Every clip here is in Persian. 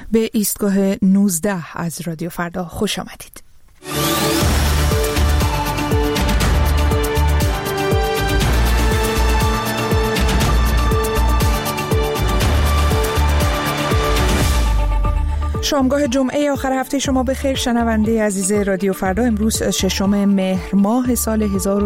به ایستگاه 19 از رادیو فردا خوش آمدید. شامگاه جمعه آخر هفته شما بخیر شنونده عزیز رادیو فردا. امروز 6 مهر ماه سال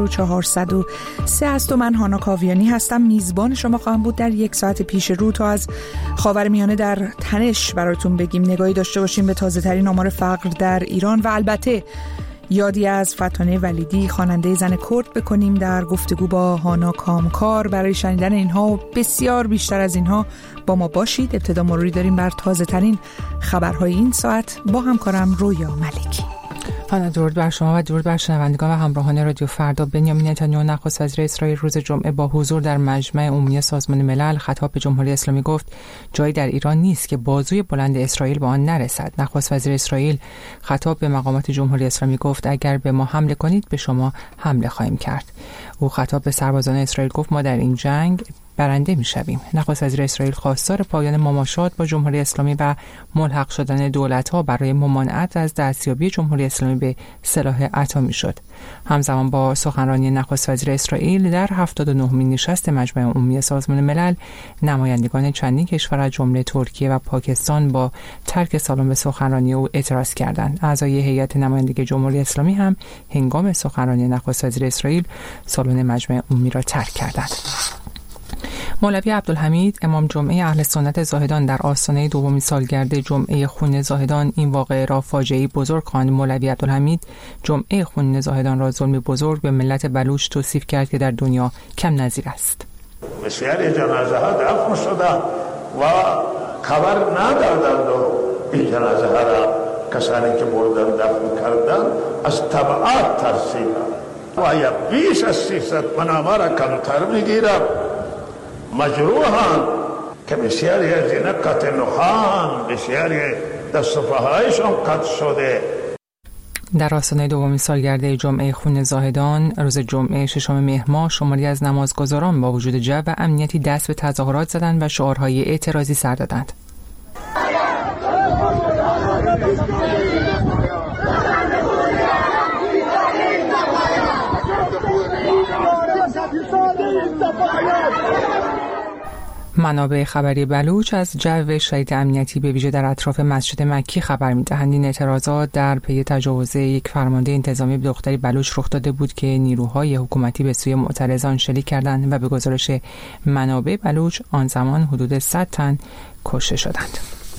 1403 است و من هانا کاویانی هستم. میزبان شما خواهم بود در یک ساعت پیش رو تا از خاورمیانه در تنش براتون بگیم، نگاهی داشته باشیم به تازه ترین آمار فقر در ایران و البته یادی از فتانه ولیدی خواننده زن کرد بکنیم در گفتگو با هانا کامکار. برای شنیدن اینها و بسیار بیشتر از اینها با ما باشید. ابتدا مروری داریم بر تازه ترین خبرهای این ساعت با همکارم رویا ملکی. درود بر شما و درود بر شنوندگان و همراهان رادیو فردا. بنیامین نتانیاهو نخست وزیر اسرائیل روز جمعه با حضور در مجمع عمومی سازمان ملل خطاب به جمهوری اسلامی گفت جایی در ایران نیست که بازوی بلند اسرائیل به آن نرسد. نخست وزیر اسرائیل خطاب به مقامات جمهوری اسلامی گفت اگر به ما حمله کنید به شما حمله خواهیم کرد. او خطاب به سربازان اسرائیل گفت ما در این جنگ برنده می‌شویم. نخست وزیر اسرائیل خواستار پایان مماشات با جمهوری اسلامی و ملحق شدن دولت‌ها برای ممانعت از دستیابی جمهوری اسلامی به سلاح اتمی شد. همزمان با سخنرانی نخست وزیر اسرائیل در 79مین نشست مجمع عمومی سازمان ملل، نمایندگان چندین کشور از جمله ترکیه و پاکستان با ترک سالن به سخنرانی او اعتراض کردند. اعضای هیئت نمایندگی جمهوری اسلامی هم هنگام سخنرانی نخست وزیر اسرائیل سالن مجمع عمومی را ترک کردند. مولوی عبدالحمید امام جمعه اهل سنت زاهدان در آستانه دومین سالگرد جمعه خون زاهدان این واقعه را فاجعه‌ای بزرگ خواند. مولوی عبدالحمید جمعه خون زاهدان را ظلم بزرگ به ملت بلوچ توصیف کرد که در دنیا کم نظیر است. بسیاری جنازه ها دفن شدند و خبر ندادند و این جنازه ها را کسانی که بردن دفن کردند از تبعات ترسیدند و یا بیش از 300 منامه را کمتر میگیرند. مجروحان که بسیاری از اینا قطع نخان، بسیاری دست و پاهایشان قطع شده. در آستانه دومین سالگرد جمعه خون زاهدان روز جمعه 6 مهر ماه شماری از نمازگزاران با وجود جو و امنیتی دست به تظاهرات زدند و شعارهای اعتراضی سر دادند. منابع خبری بلوچ از جو شدید امنیتی به ویژه در اطراف مسجد مکی خبر می‌دهند. این اعتراضات در پی تجاوز یک فرمانده انتظامی به دختری بلوچ رخ داده بود که نیروهای حکومتی به سوی معترضان شلیک کردند و به گزارش منابع بلوچ آن زمان حدود 100 تن کشته شدند.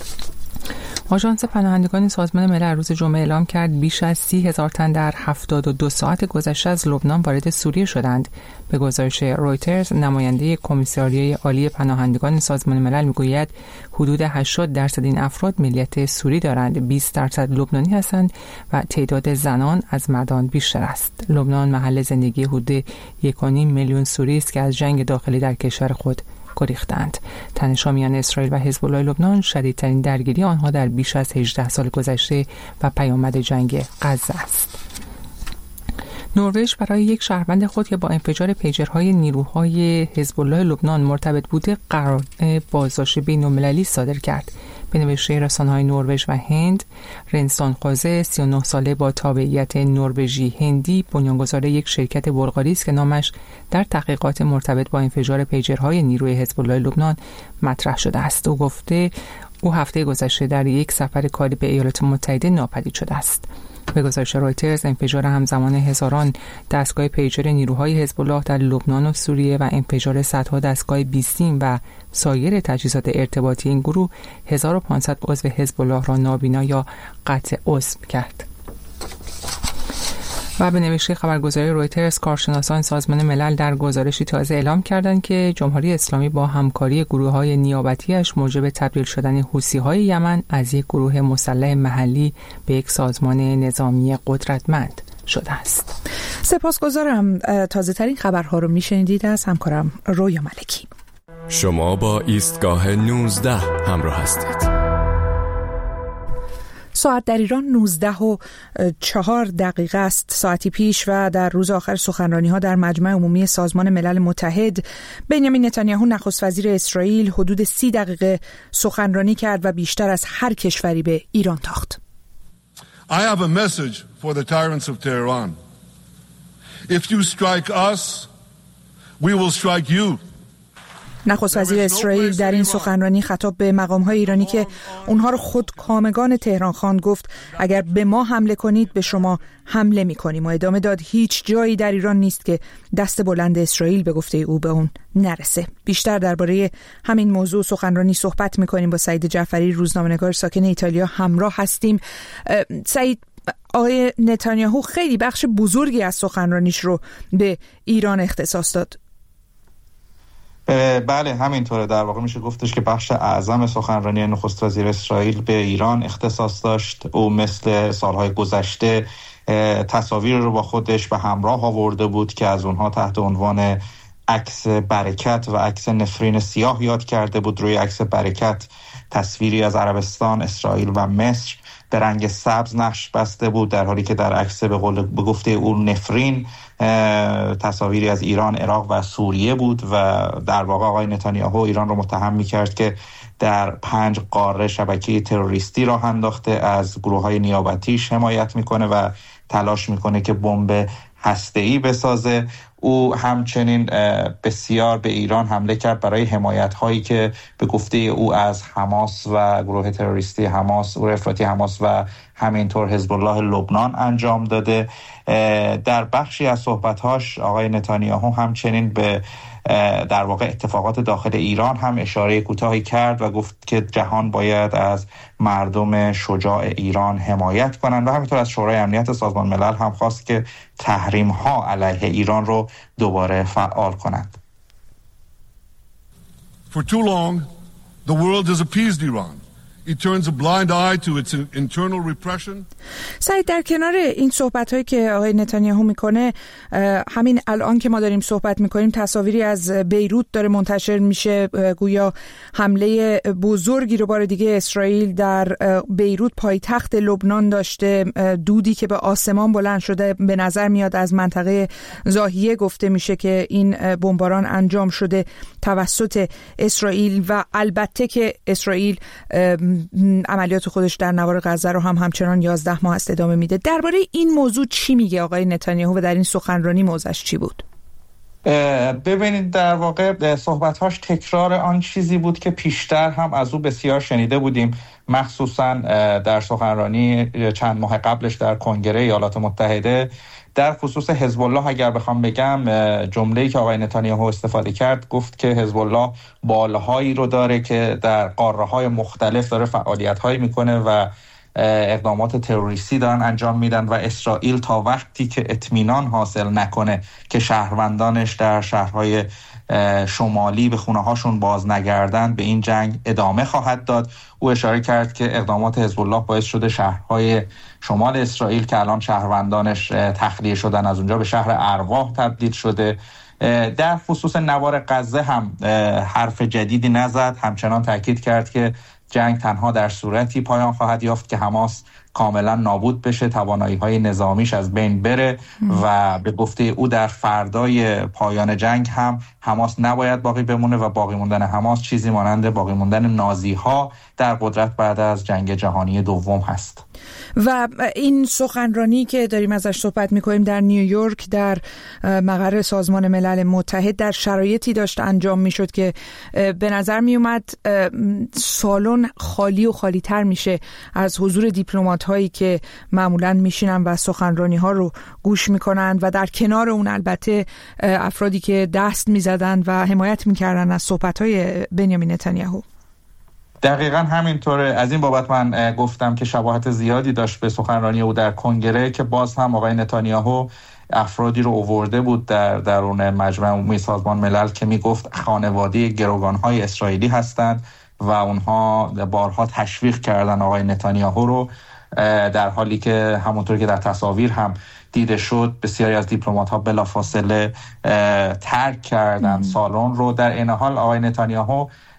آژانس پناهندگان سازمان ملل روز جمعه اعلام کرد بیش از 30,000 تن در 72 ساعت گذشته از لبنان وارد سوریه شدند. به گزارش رویترز نماینده کمیساریای عالی پناهندگان سازمان ملل میگوید حدود 80% این افراد ملیت سوری دارند، 20% لبنانی هستند و تعداد زنان از مردان بیشتر است. لبنان محل زندگی حدود 1.5 میلیون سوری است که از جنگ داخلی در کشور خود گریختند. تنش‌ها میان اسرائیل و حزب الله لبنان شدیدترین درگیری آنها در بیش از 18 سال گذشته و پیامد جنگ غزه است. نروژ برای یک شهروند خود که با انفجار پیجرهای نیروهای حزب الله لبنان مرتبط بوده قرارداد بازداشت بین‌المللی صادر کرد. به نوشته رسانه‌های نروژ و هند، رنسان قازه 39 ساله با تابعیت نروژی هندی بنیانگذار یک شرکت بلغاری است که نامش در تحقیقات مرتبط با انفجار پیجرهای نیروی حزب الله لبنان مطرح شده است. او گفته او هفته گذشته در یک سفر کاری به ایالات متحده ناپدید شده است. به گزارش رویترز انفجار همزمان هزاران دستگاه پیجر نیروهای حزب الله در لبنان و سوریه و انفجار صدها دستگاه بیسیم و سایر تجهیزات ارتباطی این گروه 1500 عضو حزب الله را نابینا یا قطع عضو کرد. و به نوشته خبرگزاری رویترز کارشناسان سازمان ملل در گزارشی تازه اعلام کردند که جمهوری اسلامی با همکاری گروه‌های نیابتی‌اش موجب تبدیل شدن حوثی‌های یمن از یک گروه مسلح محلی به یک سازمان نظامی قدرتمند شده است. سپاسگزارم. تازه ترین خبرها رو میشنیدید از همکارم رویا ملکی. شما با ایستگاه 19 همراه هستید. ساعت در ایران 19:04 است، ساعتی پیش، و در روز آخر سخنرانی‌ها در مجمع عمومی سازمان ملل متحد بنیامین نتانیاهو نخست وزیر اسرائیل حدود 30 دقیقه سخنرانی کرد و بیشتر از هر کشوری به ایران تاخت. I have a message for the tyrants of Tehran. If you strike us, we will strike you. نخست وزیر اسرائیل در این سخنرانی خطاب به مقام‌های ایرانی که اونها رو خودکامگان تهران خواند گفت اگر به ما حمله کنید به شما حمله می‌کنیم، و ادامه داد هیچ جایی در ایران نیست که دست بلند اسرائیل به گفته او به اون نرسه. بیشتر درباره همین موضوع سخنرانی صحبت می‌کنیم با سعید جعفری، روزنامه‌نگار ساکن ایتالیا همراه هستیم. سعید، آقای نتانیاهو خیلی بخش بزرگی از سخنرانیش رو به ایران اختصاص داد. بله همینطوره، در واقع میشه گفتش که بخش اعظم سخنرانی نخست وزیر اسرائیل به ایران اختصاص داشت. او مثل سالهای گذشته تصاویر رو با خودش به همراه آورده بود که از اونها تحت عنوان عکس برکت و عکس نفرین سیاه یاد کرده بود. روی عکس برکت تصویری از عربستان، اسرائیل و مصر به رنگ سبز نقش بسته بود، در حالی که در عکس به گفته او نفرین تصاویری از ایران، عراق و سوریه بود و در واقع آقای نتانیاهو ایران رو متهم می‌کرد که در 5 قاره شبکه تروریستی راه انداخته، از گروه‌های نیابتیش حمایت میکنه و تلاش میکنه که بمب هسته‌ای بسازه. او همچنین بسیار به ایران حمله کرد برای حمایت‌هایی که به گفته او از حماس و گروه تروریستی حماس، گروه افراطی حماس و همینطور حزب الله لبنان انجام داده. در بخشی از صحبت‌هاش آقای نتانیاهو همچنین به در واقع اتفاقات داخل ایران هم اشاره کوتاهی کرد و گفت که جهان باید از مردم شجاع ایران حمایت کنند و همینطور از شورای امنیت سازمان ملل هم خواست که تحریم‌ها علیه ایران رو دوباره فعال کنند. For too long, the world has appeased Iran. It turns a blind eye to its internal repression. سعید، در کنار این صحبت‌هایی که آقای نتانیاهو میکنه، همین الان که ما داریم صحبت میکنیم تصاویری از بیروت داره منتشر میشه، گویا حمله بزرگی رو بار دیگه اسرائیل در بیروت پایتخت لبنان داشته. دودی که به آسمان بلند شده، به نظر میاد از منطقه ضاحیه گفته میشه که این بمباران انجام شده توسط اسرائیل و البته که اسرائیل عملیات خودش در نوار غزه رو همچنان 11 ماه است ادامه میده. درباره این موضوع چی میگه آقای نتانیاهو و در این سخنرانی موضعش چی بود؟ ببینید، در واقع صحبت‌هاش تکرار آن چیزی بود که پیشتر هم از او بسیار شنیده بودیم، مخصوصا در سخنرانی چند ماه قبلش در کنگره ایالات متحده. در خصوص حزب الله اگر بخوام بگم، جمله‌ای که آقای نتانیاهو استفاده کرد گفت که حزب الله بالهایی رو داره که در قاره‌های مختلف داره فعالیت‌هایی میکنه و اقدامات تروریستی دارن انجام میدن و اسرائیل تا وقتی که اطمینان حاصل نکنه که شهروندانش در شهرهای شمالی به خونه هاشون باز نگردن به این جنگ ادامه خواهد داد. او اشاره کرد که اقدامات حزب الله باعث شده شهرهای شمال اسرائیل که الان شهروندانش تخلیه شدن از اونجا به شهر ارواح تبدیل شده. در خصوص نوار غزه هم حرف جدیدی نزد، همچنان تاکید کرد که جنگ تنها در صورتی پایان خواهد یافت که حماس کاملا نابود بشه، توانایی‌های نظامیش از بین بره و به گفته او در فردای پایان جنگ هم حماس نباید باقی بمونه و باقی موندن حماس چیزی مانند باقی موندن نازی‌ها در قدرت بعد از جنگ جهانی دوم هست. و این سخنرانی که داریم ازش صحبت میکنیم در نیویورک در مقر سازمان ملل متحد در شرایطی داشت انجام میشد که به نظر میومد سالن خالی و خالی تر میشه از حضور دیپلمات هایی که معمولا میشینن و سخنرانی ها رو گوش میکنن و در کنار اون البته افرادی که دست میزدن و حمایت میکردن از صحبت های بنیامین نتانیاهو. دقیقاً همینطوره. از این بابت من گفتم که شباهت زیادی داشت به سخنرانی او در کنگره که باز هم آقای نتانیاهو افرادی رو آورده بود در درون مجمع عمومی سازمان ملل که میگفت خانواده گروگان‌های اسرائیلی هستند و اونها بارها تشویق کردن آقای نتانیاهو رو، در حالی که همونطور که در تصاویر هم دیده شد بسیاری از دیپلمات‌ها بلافاصله ترک کردن سالن رو. در این حال آقای نتانیاهو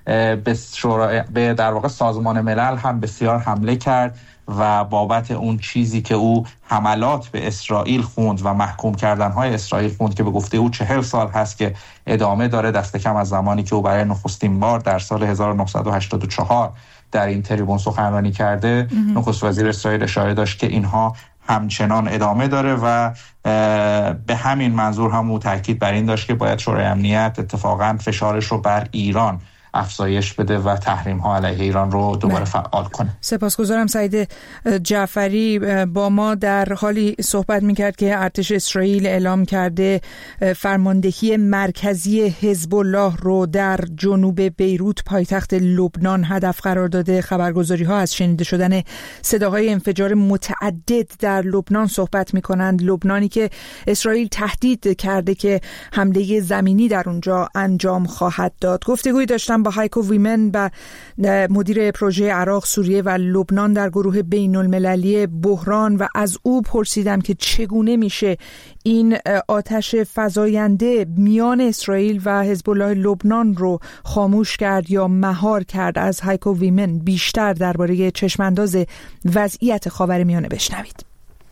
به در واقع سازمان ملل هم بسیار حمله کرد و بابت اون چیزی که او حملات به اسرائیل خوند و محکوم کردنهای اسرائیل خوند که به گفته او 40 سال هست که ادامه داره، دست کم از زمانی که او برای نخستین بار در سال 1984 در این تریبون سخنرانی کرده، نخست وزیر اسرائیل اشاره داشت که اینها همچنان ادامه داره و به همین منظور هم او تاکید بر این داشت که باید شورای امنیت اتفاقاً فشارش رو بر ایران افزایش بده و تحریم ها علیه ایران رو دوباره فعال کنه. سپاسگزارم. سعید جعفری با ما در حالی صحبت میکرد که ارتش اسرائیل اعلام کرده فرماندهی مرکزی حزب الله رو در جنوب بیروت پایتخت لبنان هدف قرار داده. خبرگزاری ها از شنیده شدن صداهای انفجار متعدد در لبنان صحبت میکنند. لبنانی که اسرائیل تهدید کرده که حمله زمینی در اونجا انجام خواهد داد. گفتگوی داشتم با هایکو ویمن و مدیر پروژه عراق، سوریه و لبنان در گروه بین المللی بحران و از او پرسیدم که چگونه میشه این آتش فزاینده میان اسرائیل و حزب الله لبنان رو خاموش کرد یا مهار کرد. از هایکو ویمن بیشتر درباره چشمانداز وضعیت خاورمیانه بشنوید.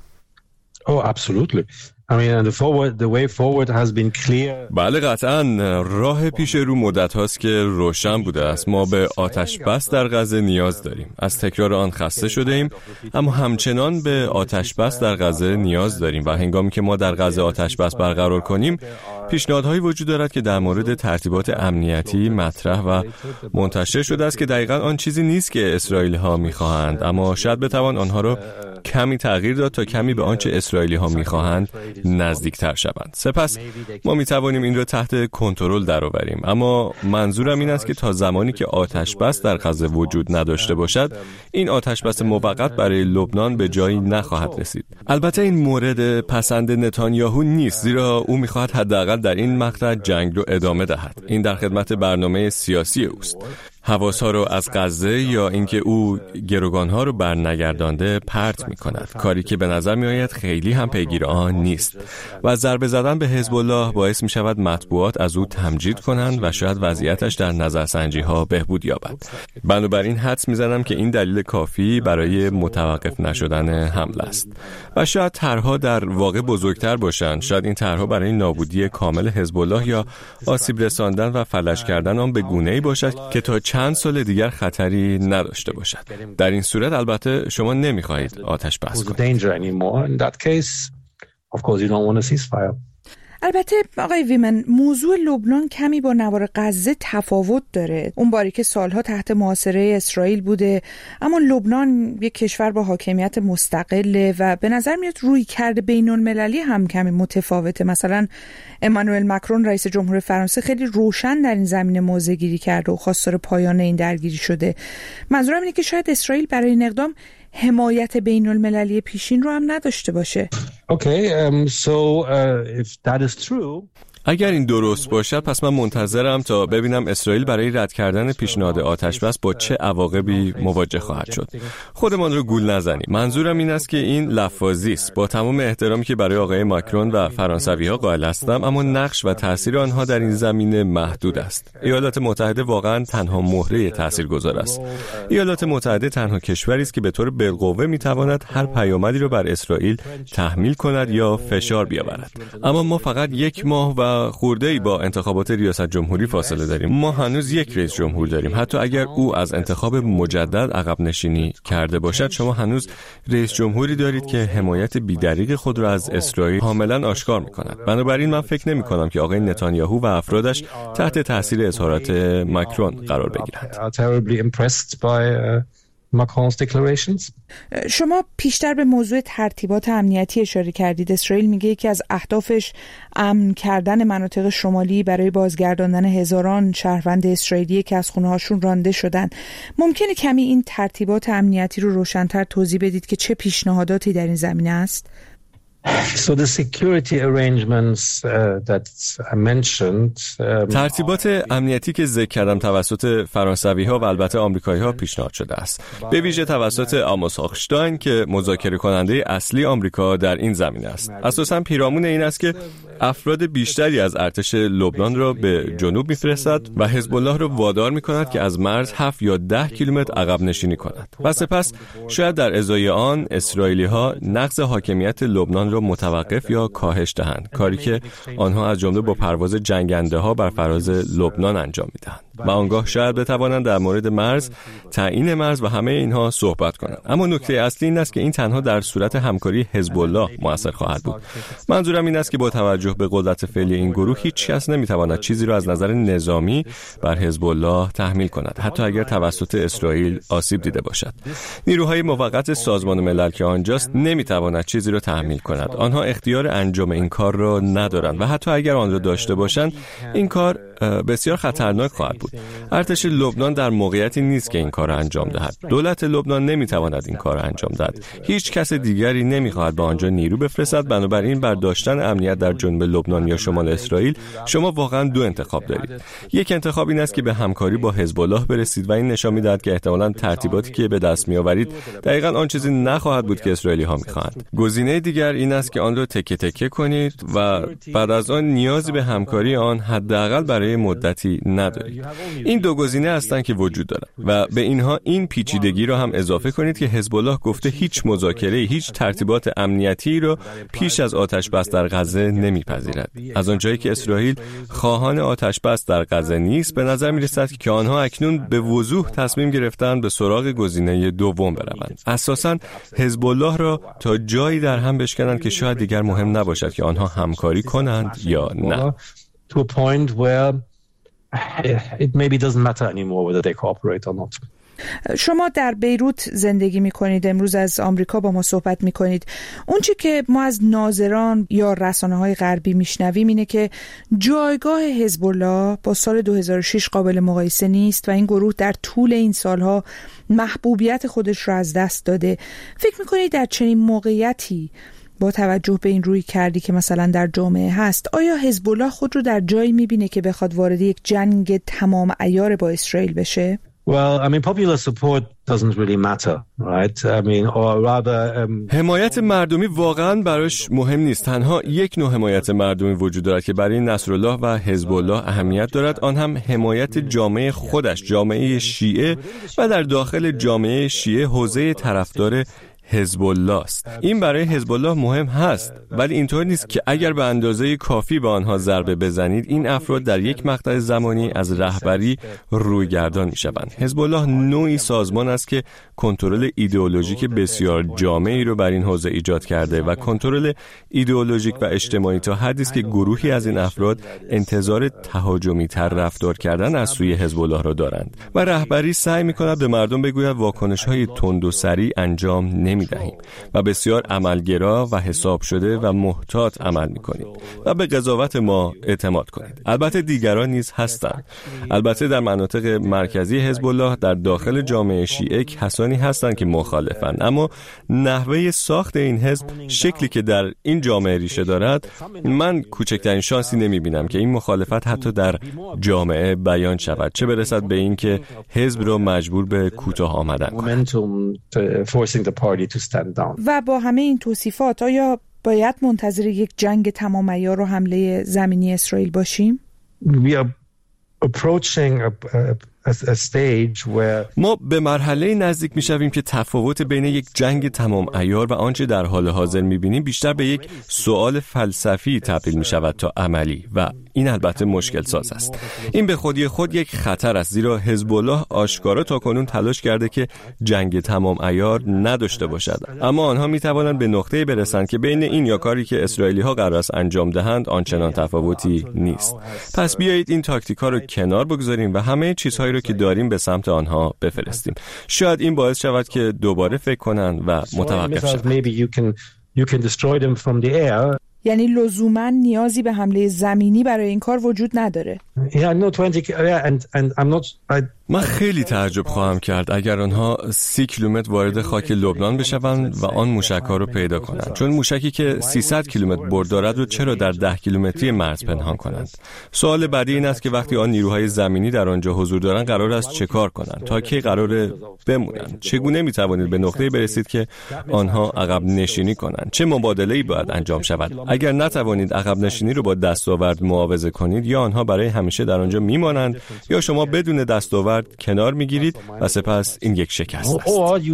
Absolutely. I mean, the way forward has been clear. بله قطعاً راه پیش رو مدت هاست که روشن بوده است. ما به آتش بس در غزه نیاز داریم. از تکرار آن خسته شده ایم، اما همچنان به آتش بس در غزه نیاز داریم و هنگامی که ما در غزه آتش بس برقرار کنیم، پیشنهادهایی وجود دارد که در مورد ترتیبات امنیتی مطرح و منتشر شده است که دقیقاً آن چیزی نیست که اسرائیلی ها می‌خواهند، اما شاید بتوان آنها را کمی تغییر داد تا کمی به آنچه اسرائیلی ها می‌خواهند نزدیکتر شوند. سپس ما می‌توانیم این را تحت کنترل درآوریم، اما منظورم این است که تا زمانی که آتش بس در غزه وجود نداشته باشد، این آتش بس موقت برای لبنان به جایی نخواهد رسید. البته این مورد پسند نتانیاهو نیست، زیرا او می‌خواهد حداقل در این مقطع جنگ رو ادامه دهد. این در خدمت برنامه سیاسی اوست. حواس‌ها رو از غزه یا اینکه او گروگان‌ها رو برنگردانده پرت می‌کند، کاری که به نظر می‌آید خیلی هم پیگیر آن نیست و ضربه زدن به حزب الله باعث می‌شود مطبوعات از او تمجید کنند و شاید وضعیتش در نظرسنجی‌ها بهبود یابد. بنابراین حدس می‌زنم که این دلیل کافی برای متوقف نشدن حمله است و شاید طرح‌ها در واقع بزرگتر باشند. شاید این طرح‌ها برای نابودی کامل حزب الله یا آسیب رساندن و فلج کردن آن به گونه‌ای باشد که تا چند سال دیگر خطری نداشته باشد. در این صورت البته شما نمیخواهید آتش بس کنید. البته آقای ویمن، موضوع لبنان کمی با نوار غزه تفاوت داره. اون باری که سالها تحت محاصره اسرائیل بوده، اما لبنان یک کشور با حاکمیت مستقله و به نظر میاد روی کرده بین المللی هم کمی متفاوته. مثلا امانوئل مکرون رئیس جمهور فرانسه خیلی روشن در این زمینه موضع گیری کرده و خواستار پایان این درگیری شده. منظورم اینه که شاید اسرائیل برای این اقدام حمایت بین المللی پیشین رو هم نداشته باشه. If that is true, اگر این درست باشد، پس من منتظرم تا ببینم اسرائیل برای رد کردن پیشنهاد آتش بس با چه عواقبی مواجه خواهد شد. خودمان رو گول نزنیم. منظورم این است که این لفاظی است. با تمام احترامی که برای آقای ماکرون و فرانسوی‌ها قائل هستم، اما نقش و تاثیر آنها در این زمینه محدود است. ایالات متحده واقعاً تنها مهره تاثیرگذار است. ایالات متحده تنها کشوری است که به طور بالقوه می‌تواند هر پیامدی را بر اسرائیل تحمیل کند یا فشار بیاورد. اما ما فقط یک ماه و خورده‌ای با انتخابات ریاست جمهوری فاصله داریم. ما هنوز یک رئیس جمهور داریم. حتی اگر او از انتخاب مجدد عقب نشینی کرده باشد، شما هنوز رئیس جمهوری دارید که حمایت بی‌دریغ خود را از اسرائیل کاملا آشکار می‌کند. بنابراین من فکر نمی‌کنم که آقای نتانیاهو و افرادش تحت تاثیر اظهارات ماکرون قرار بگیرند. شما پیشتر به موضوع ترتیبات امنیتی اشاره کردید. اسرائیل میگه یکی از اهدافش امن کردن مناطق شمالی برای بازگرداندن هزاران شهروند اسرائیلی که از خونه‌هاشون رانده شدن. ممکنه کمی این ترتیبات امنیتی رو روشن‌تر توضیح بدید که چه پیشنهاداتی در این زمینه است؟ So the security arrangements that I mentioned ترتیبات امنیتی که ذکر کردم توسط فرانسوی‌ها و البته آمریکایی‌ها پیشنهاد شده است. به ویژه توسط آموس هاخشتاین که مذاکره کننده اصلی آمریکا در این زمینه است. اساساً پیرامون این است که افراد بیشتری از ارتش لبنان را به جنوب می‌فرستد و حزب الله را وادار می‌کند که از مرز 7 یا 10 کیلومتر عقب نشینی کند. و سپس شاید در ازای آن اسرائیلی‌ها نقض حاکمیت لبنان را متوقف یا کاهش دهند، کاری که آنها از جمله با پرواز جنگنده‌ها بر فراز لبنان انجام می‌دهند. و آنگاه شاید بتوانند در مورد مرز، تعیین مرز و همه اینها صحبت کنند. اما نکته اصلی این است که این تنها در صورت همکاری حزب الله مؤثر خواهد بود. منظورم این است که با توجه به قدرت فعلی این گروه هیچ کس نمی‌تواند چیزی را از نظر نظامی بر حزب الله تحمیل کند، حتی اگر توسط اسرائیل آسیب دیده باشد. نیروهای موقت سازمان ملل که آنجاست نمی‌تواند چیزی را تحمیل کند. آنها اختیار انجام این کار را ندارند و حتی اگر آن را داشته باشند این کار بسیار خطرناک خواهد بود. ارتش لبنان در موقعیتی نیست که این کار را انجام دهد. دولت لبنان نمیتواند این کار را انجام دهد. هیچ کس دیگری نمیخواهد به آنجا نیرو بفرستد. بنابراین بر داشتن امنیت در جنوب لبنان یا شمال اسرائیل شما واقعا دو انتخاب دارید. یک انتخاب این است که به همکاری با حزب الله برسید و این نشان می‌دهد که احتمالاً ترتیباتی که به دست می‌آورید دقیقاً آن چیزی نخواهد بود که اسرائیلی‌ها می‌خواهند. گزینه دیگر این است که آن را تکه تکه کنید و بعد از آن نیازی به همکاری آن حداقل برای مدتی ندارید. این دو گزینه هستند که وجود دارند و به اینها این پیچیدگی را هم اضافه کنید که حزب الله گفته هیچ مذاکره، هیچ ترتیبات امنیتی را پیش از آتش بس در غزه نمیپذیرد. از آنجایی که اسرائیل خواهان آتش بس در غزه نیست، به نظر می‌رسد که آنها اکنون به وضوح تصمیم گرفتند به سراغ گزینه دوم بروند. اساساً حزب الله را تا جایی در هم بشکنند که شاید دیگر مهم نباشد که آنها همکاری کنند یا نه. To a point where it maybe doesn't matter anymore whether they cooperate or not. شما در بیروت زندگی می‌کنید، امروز از آمریکا با ما صحبت می‌کنید. اون چی که ما از ناظران یا رسانه‌های غربی میشنویم اینه که جایگاه حزب الله با سال 2006 قابل مقایسه نیست و این گروه در طول این سالها محبوبیت خودش را از دست داده. فکر می‌کنید در چنین موقعیتی با توجه به این روی کردی که مثلا در جامعه هست، آیا حزب الله خود رو در جایی می‌بینه که بخواد وارد یک جنگ تمام عیار با اسرائیل بشه؟ Well, I mean, popular support doesn't really matter, right? I mean, or rather, حمایت مردمی واقعاً براش مهم نیست. تنها یک نوع حمایت مردمی وجود دارد که برای نصرالله و حزب الله اهمیت دارد، آن هم حمایت جامعه خودش، جامعه شیعه و در داخل جامعه شیعه حوزه طرفدار حزب الله است. این برای حزب الله مهم هست، ولی اینطور نیست که اگر به اندازه کافی به آنها ضربه بزنید این افراد در یک مقطع زمانی از رهبری رویگردان میشوند. حزب الله نوعی سازمان است که کنترل ایدئولوژیک بسیار جامعی رو بر این حوزه ایجاد کرده و کنترل ایدئولوژیک و اجتماعی تا حدی است که گروهی از این افراد انتظار تهاجمی تر رفتار کردن از سوی حزب الله را دارند و رهبری سعی می‌کند به مردم بگوید واکنش‌های تند و سریع انجام نمی‌دهیم و بسیار عملگرا و حساب شده و محتاط عمل می‌کنید و به قضاوت ما اعتماد کنید. البته دیگران نیز هستند. البته در مناطق مرکزی حزب الله در داخل جامعه شیعه کسانی هستند که مخالفند، اما نحوه ساخت این حزب، شکلی که در این جامعه ریشه دارد، من کوچکترین شانسی نمی‌بینم که این مخالفت حتی در جامعه بیان شود، چه برسد به این که حزب را مجبور به کوتاه آمدن کند. و با همه این توصیفات آیا باید منتظر یک جنگ تمام عیار و حمله زمینی اسرائیل باشیم؟ We are approaching a stage where ما به مرحله نزدیک می‌شویم که تفاوت بین یک جنگ تمام عیار و آنچه در حال حاضر می‌بینیم بیشتر به یک سوال فلسفی تبدیل می‌شود تا عملی و این البته مشکل ساز است. این به خودی خود یک خطر است، زیرا حزب الله آشکارا تاکنون تلاش کرده که جنگ تمام عیار نداشته باشد، اما آنها می‌توانند به نقطه‌ای برسند که بین این یا کاری که اسرائیلی‌ها قرار است انجام دهند آنچنان تفاوتی نیست. پس بیایید این تاکتیک‌ها رو کنار بگذاریم و همه چیزهایی رو که داریم به سمت آنها بفرستیم. شاید این باعث شود که دوباره فکر کنند و متوقف شوند. یعنی لزوما نیازی به حمله زمینی برای این کار وجود نداره. من خیلی تعجب خواهم کرد اگر آنها 30 کیلومتر وارد خاک لبنان بشوند و آن موشک‌ها رو پیدا کنند، چون موشکی که 300 کیلومتر برد دارد رو چرا در 10 کیلومتری مرز پنهان کنند؟ سوال بعدی این است که وقتی آن نیروهای زمینی در آنجا حضور دارند قرار است چه کار کنند؟ تا کی قراره بمونند؟ چگونه می‌توانید به نقطه‌ای برسید که آنها عقب نشینی کنند؟ چه مبادله‌ای باید انجام شود؟ اگر نتوانید عقب نشینی رو با دستاورد معاوضه کنید، یا آنها برای همیشه در آنجا میمانند یا شما بدون دستاورد کنار میگیرید و سپس این یک شکست است.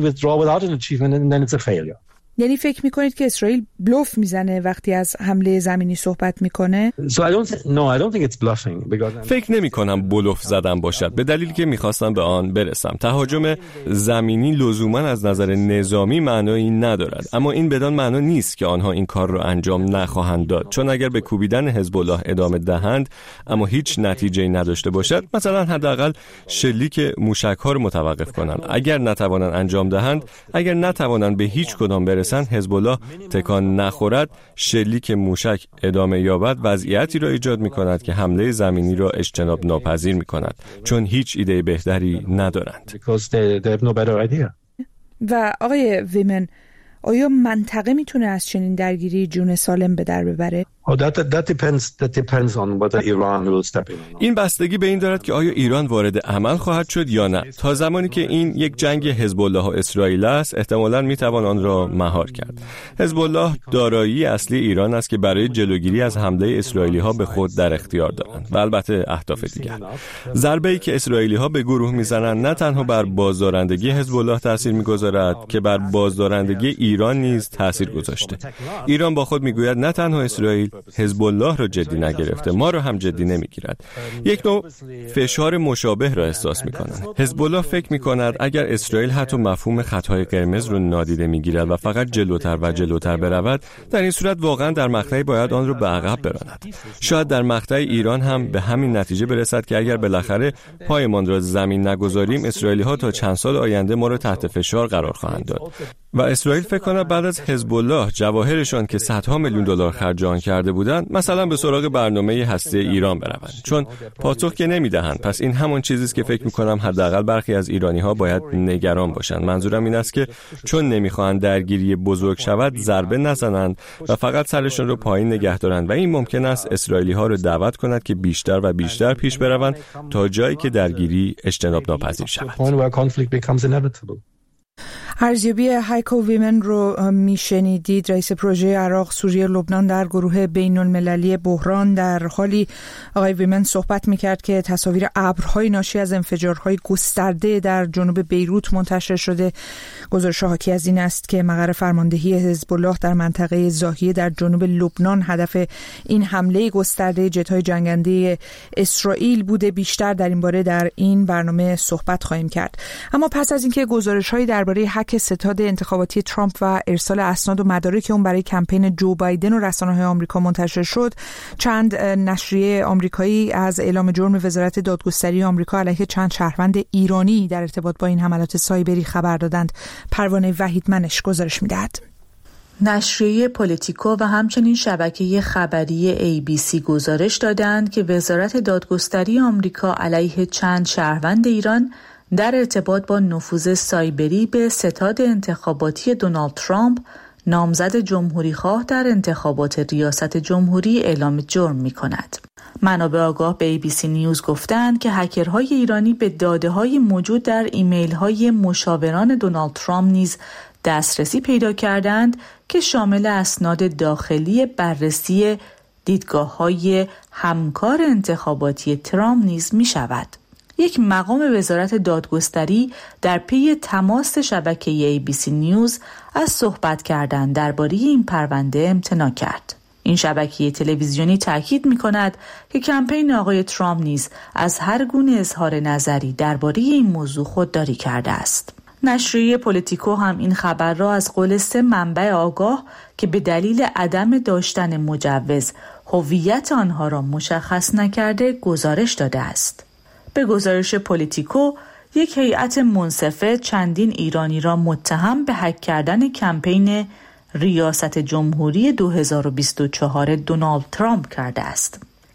یعنی فکر میکنید که اسرائیل بلوف میزنه وقتی از حمله زمینی صحبت میکنه؟ فکر نمی کنم بلوف زدن باشد، به دلیلی که میخواستم به آن برسم. تهاجم زمینی لزوما از نظر نظامی معنایی ندارد، اما این بدان معنا نیست که آنها این کار را انجام نخواهند داد، چون اگر به کوبیدن حزب الله ادامه دهند اما هیچ نتیجه‌ای نداشته باشد، مثلا حداقل شلیک موشک‌ها را متوقف کنند. اگر نتوانند انجام دهند، اگر نتوانند به هیچ کدام برسند، حزب الله تکان نخورد، شلیک موشک ادامه یابد، وضعیتی را ایجاد می‌کند که حمله زمینی را اجتناب ناپذیر می‌کند، چون هیچ ایده بهتری ندارند. و آقای ویمن، آیا منطقه میتونه از چنین درگیری جون سالم به در ببره؟ این بستگی به این دارد که آیا ایران وارد عمل خواهد شد یا نه. تا زمانی که این یک جنگ حزب الله و اسرائیل است، احتمالاً میتوان آن را مهار کرد. حزب الله دارایی اصلی ایران است که برای جلوگیری از حمله اسرائیلی ها به خود در اختیار دارند و البته اهداف دیگر. ضربه‌ای که اسرائیلی ها به گروه میزنند نه تنها بر بازدارندگی حزب الله تاثیر میگذارد که بر بازدارندگی ایران نیز تاثیر گذاشته. ایران با خود میگوید نه تنها اسرائیل حزب الله را جدی نگرفته، ما را هم جدی نمیگیرد. یک نوع فشار مشابه را احساس میکنند. حزب الله فکر میکند اگر اسرائیل حتی مفهوم خطهای قرمز را نادیده میگیرد و فقط جلوتر و جلوتر برود، در این صورت واقعا در مقطعی باید آن را به عقب براند. شاید در مقطع ایران هم به همین نتیجه برسد که اگر بالاخره پایمان را زمین نگذاریم، اسرائیلی ها تا چند سال آینده ما را تحت فشار قرار خواهند داد و اسرائیل فکر کند بعد از حزب الله جواهرشان که صدها میلیون دلار خرج آن کرده بودند، مثلا به سراغ برنامه هسته ایران بروند، چون پاسخ که نمیدهند. پس این همون چیزی است که فکر می‌کنم حداقل برخی از ایرانی‌ها باید نگران باشند. منظورم این است که چون نمی‌خواهند درگیری بزرگ شود، ضربه نزنند و فقط سرشون رو پایین نگه دارند و این ممکن است اسرائیلی‌ها رو دعوت کند که بیشتر و بیشتر پیش بروند تا جایی که درگیری اجتناب ناپذیر شود. ارزیابی هایکو ویمن رو میشنیدید، رئیس پروژه عراق، سوریه، لبنان در گروه بین المللی بحران، در حالی آقای ویمن صحبت میکرد که تصاویر ابرهای ناشی از انفجارهای گسترده در جنوب بیروت منتشر شده. گزارش حاکی از این است که مقر فرماندهی حزب الله در منطقه زاهیه در جنوب لبنان هدف این حمله گسترده جت‌های جنگنده اسرائیل بوده. بیشتر در این باره در این برنامه صحبت خواهیم کرد. اما پس از اینکه گزارش‌هایی درباره هک ستاد انتخاباتی ترامپ و ارسال اسناد و مدارک اون برای کمپین جو بایدن و رسانه‌های آمریکا منتشر شد، چند نشریه آمریکایی از اعلام جرم وزارت دادگستری آمریکا علیه چند شهروند ایرانی در ارتباط با این حملات سایبری خبر دادند. پروانه وحیدمنش گزارش می‌دهد. نشریه پولیتیکو و همچنین شبکه خبری ABC گزارش دادند که وزارت دادگستری آمریکا علیه چند شهروند ایران در ارتباط با نفوذ سایبری به ستاد انتخاباتی دونالد ترامپ، نامزد جمهوریخواه در انتخابات ریاست جمهوری، اعلام جرم می‌کند. منابع آگاه به ABC نیوز گفتند که هکرهای ایرانی به داده‌های موجود در ایمیل‌های مشاوران دونالد ترامپ نیز دسترسی پیدا کردند که شامل اسناد داخلی بررسی دیدگاه‌های همکار انتخاباتی ترامپ نیز می‌شود. یک مقام وزارت دادگستری در پی تماس شبکه ABC نیوز از صحبت کردن درباره این پرونده امتناع کرد. این شبکه تلویزیونی تاکید می‌کند که کمپین آقای ترامپ نیز از هر گونه اظهار نظری درباره این موضوع خودداری کرده است. نشریه پولیتیکو هم این خبر را از قول 3 منبع آگاه که به دلیل عدم داشتن مجوز هویت آنها را مشخص نکرده گزارش داده است. به گزارش پولیتیکو، یک هیئت منصفه چندین ایرانی را متهم به هک کردن کمپین ریاست جمهوری 2024 دونالد ترامپ کرده است.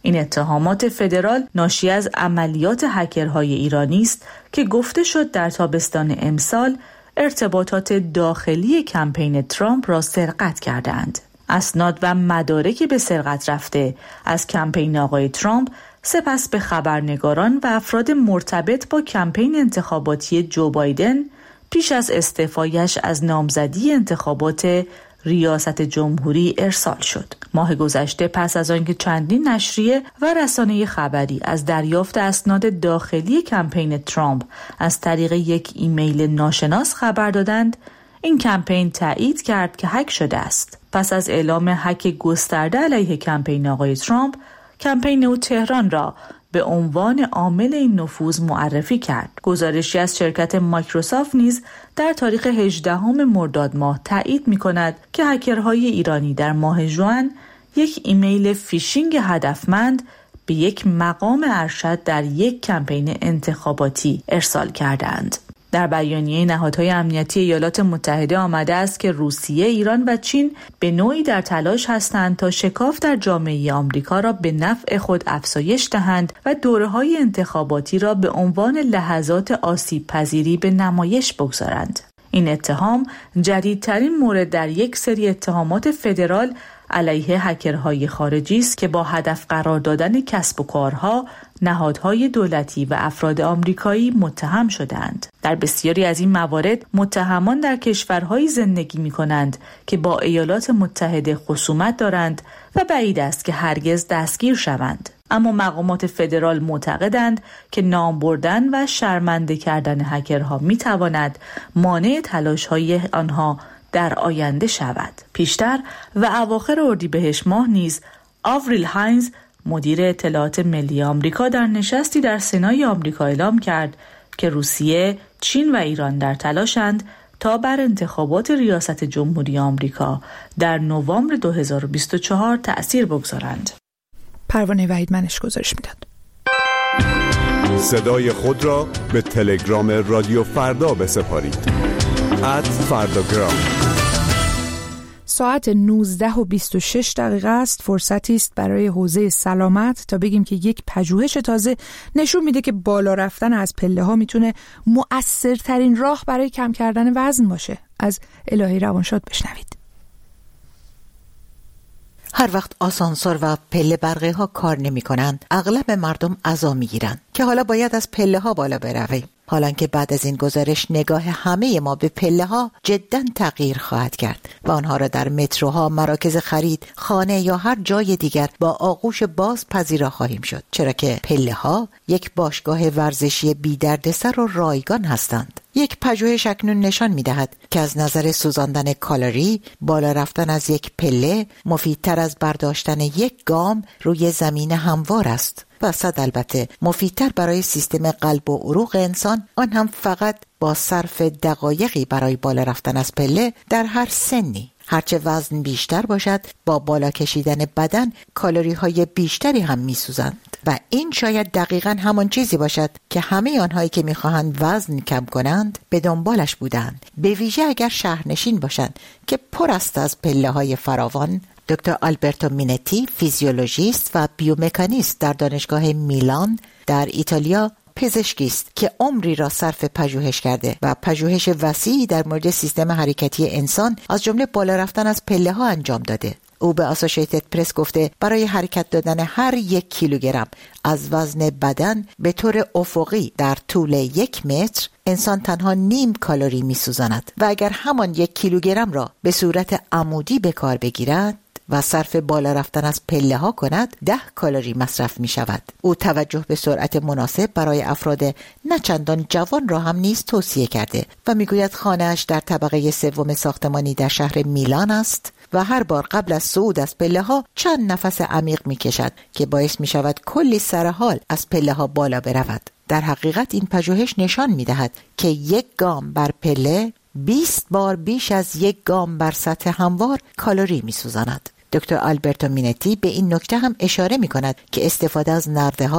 این اتهامات فدرال ناشی از عملیات هکرهای ایرانی است که گفته شد در تابستان امسال ارتباطات داخلی کمپین ترامپ را سرقت کردند. اسناد و مدارکی به سرقت رفته از کمپین آقای ترامپ سپس به خبرنگاران و افراد مرتبط با کمپین انتخاباتی جو بایدن پیش از استعفایش از نامزدی انتخابات ریاست جمهوری ارسال شد. ماه گذشته پس از آنکه چندین نشریه و رسانه خبری از دریافت اسناد داخلی کمپین ترامپ از طریق یک ایمیل ناشناس خبر دادند، این کمپین تایید کرد که هک شده است. پس از اعلام هک گسترده علیه کمپین آقای ترامپ، کمپین او تهران را به عنوان عامل این نفوذ معرفی کرد. گزارشی از شرکت مایکروسافت نیز در تاریخ 18 مرداد ماه تایید می‌کند که هکرهای ایرانی در ماه ژوئن یک ایمیل فیشینگ هدفمند به یک مقام ارشد در یک کمپین انتخاباتی ارسال کردند. در بیانیه نهادهای امنیتی ایالات متحده آمده است که روسیه، ایران و چین به نوعی در تلاش هستند تا شکاف در جامعه آمریکا را به نفع خود افزایش دهند و دوره‌های انتخاباتی را به عنوان لحظات آسیب پذیری به نمایش بگذارند. این اتهام جدیدترین مورد در یک سری اتهامات فدرال علیه هکرهای خارجی است که با هدف قرار دادن کسب و کارها، نهادهای دولتی و افراد آمریکایی متهم شدند. در بسیاری از این موارد متهمان در کشورهایی زندگی می‌کنند که با ایالات متحده خصومت دارند و بعید است که هرگز دستگیر شوند. اما مقامات فدرال معتقدند که نام بردن و شرمنده کردن هکرها می‌تواند مانع تلاش‌های آنها در آینده شود. پیشتر و اواخر اردیبهشت ماه نیز آوریل هاینز مدیر اطلاعات ملی آمریکا در نشستی در سنای آمریکا اعلام کرد که روسیه، چین و ایران در تلاشند تا بر انتخابات ریاست جمهوری آمریکا در نوامبر 2024 تأثیر بگذارند. پروانه وحیدمنش گزارش میداد. صدای خود را به تلگرام رادیو فردا بسپارید. @فرداگرام. ساعت 19:26 است. فرصتی است برای حوزه سلامت تا بگیم که یک پژوهش تازه نشون میده که بالا رفتن از پله ها میتونه مؤثرترین راه برای کم کردن وزن باشه. از الهی روانشاد بشنوید. هر وقت آسانسور و پله برقی ها کار نمی کنند، اغلب مردم عزا می گیرند که حالا باید از پله ها بالا برویم. حالا که بعد از این گزارش نگاه همه ما به پله ها جداً تغییر خواهد کرد و آنها را در متروها، مراکز خرید، خانه یا هر جای دیگر با آغوش باز پذیرا خواهیم شد، چرا که پله ها یک باشگاه ورزشی بی دردسر و رایگان هستند. یک پژوهش اکنون نشان می‌دهد که از نظر سوزاندن کالری، بالا رفتن از یک پله مفیدتر از برداشتن یک گام روی زمین هموار است. و صد البته مفیدتر برای سیستم قلب و عروق انسان، آن هم فقط با صرف دقایقی برای بالا رفتن از پله در هر سنی. هرچه وزن بیشتر باشد، با بالا کشیدن بدن کالری های بیشتری هم می سوزند و این شاید دقیقاً همان چیزی باشد که همه آنهایی که می خواهند وزن کم کنند به دنبالش بودند، به ویژه اگر شهرنشین باشند که پر است از پله های فراوان. دکتر آلبرتو مینتی، فیزیولوژیست و بیومکانیست در دانشگاه میلان در ایتالیا، پزشکی است که عمری را صرف پژوهش کرده و پژوهش وسیعی در مورد سیستم حرکتی انسان از جمله بالا رفتن از پله ها انجام داده. او به آسوشیتد پرس گفته برای حرکت دادن هر 1 کیلوگرم از وزن بدن به طور افقی در طول 1 متر انسان تنها نیم کالری می سوزاند و اگر همان 1 کیلوگرم را به صورت عمودی به کار بگیرد و صرف بالا رفتن از پله ها کند 10 کالری مصرف می شود. او توجه به سرعت مناسب برای افراد نه چندان جوان را هم نیز توصیه کرده و می گوید خانه‌اش در طبقه 3 ساختمانی در شهر میلان است و هر بار قبل از صعود از پله ها چند نفس عمیق می کشد که باعث می شود کلی سرحال از پله ها بالا برود. در حقیقت این پژوهش نشان می دهد که 1 گام بر پله 20 بار بیش از 1 گام بر سطح هموار کالری می سوزاند. دکتر آلبرتو مینتی به این نکته هم اشاره می کند که استفاده از نرده‌ها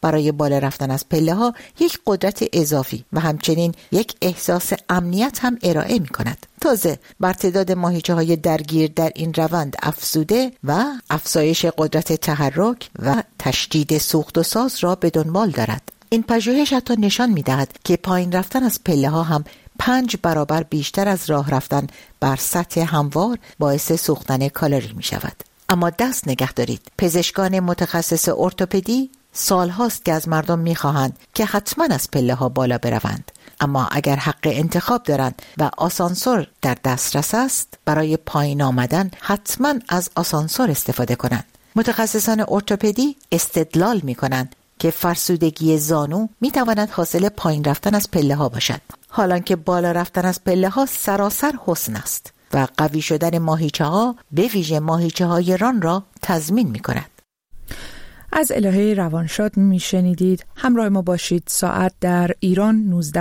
برای بالا رفتن از پله‌ها یک قدرت اضافی و همچنین یک احساس امنیت هم ارائه می‌کند. تازه بر تعداد ماهیچه‌های درگیر در این روند افزوده و افزایش قدرت تحرک و تشدید سوخت و ساز را به دنبال دارد. این پژوهش حتی نشان می‌دهد که پایین رفتن از پله‌ها هم 5 برابر بیشتر از راه رفتن بر سطح هموار باعث سوختن کالری می‌شود. اما دست نگه دارید، پزشکان متخصص ارتوپدی سالهاست که از مردم می‌خواهند که حتما از پله‌ها بالا بروند، اما اگر حق انتخاب دارند و آسانسور در دسترس است، برای پایین آمدن حتما از آسانسور استفاده کنند. متخصصان ارتوپدی استدلال می‌کنند که فرسودگی زانو می‌تواند حاصل پایین رفتن از پله‌ها باشد، حالانکه بالا رفتن از پله‌ها سراسر حسن است و قوی شدن ماهیچه‌ها به ویژه ماهیچه‌های ران را تضمین می‌کند. از الهه روانشاد میشنیدید. همراه ما باشید. ساعت در ایران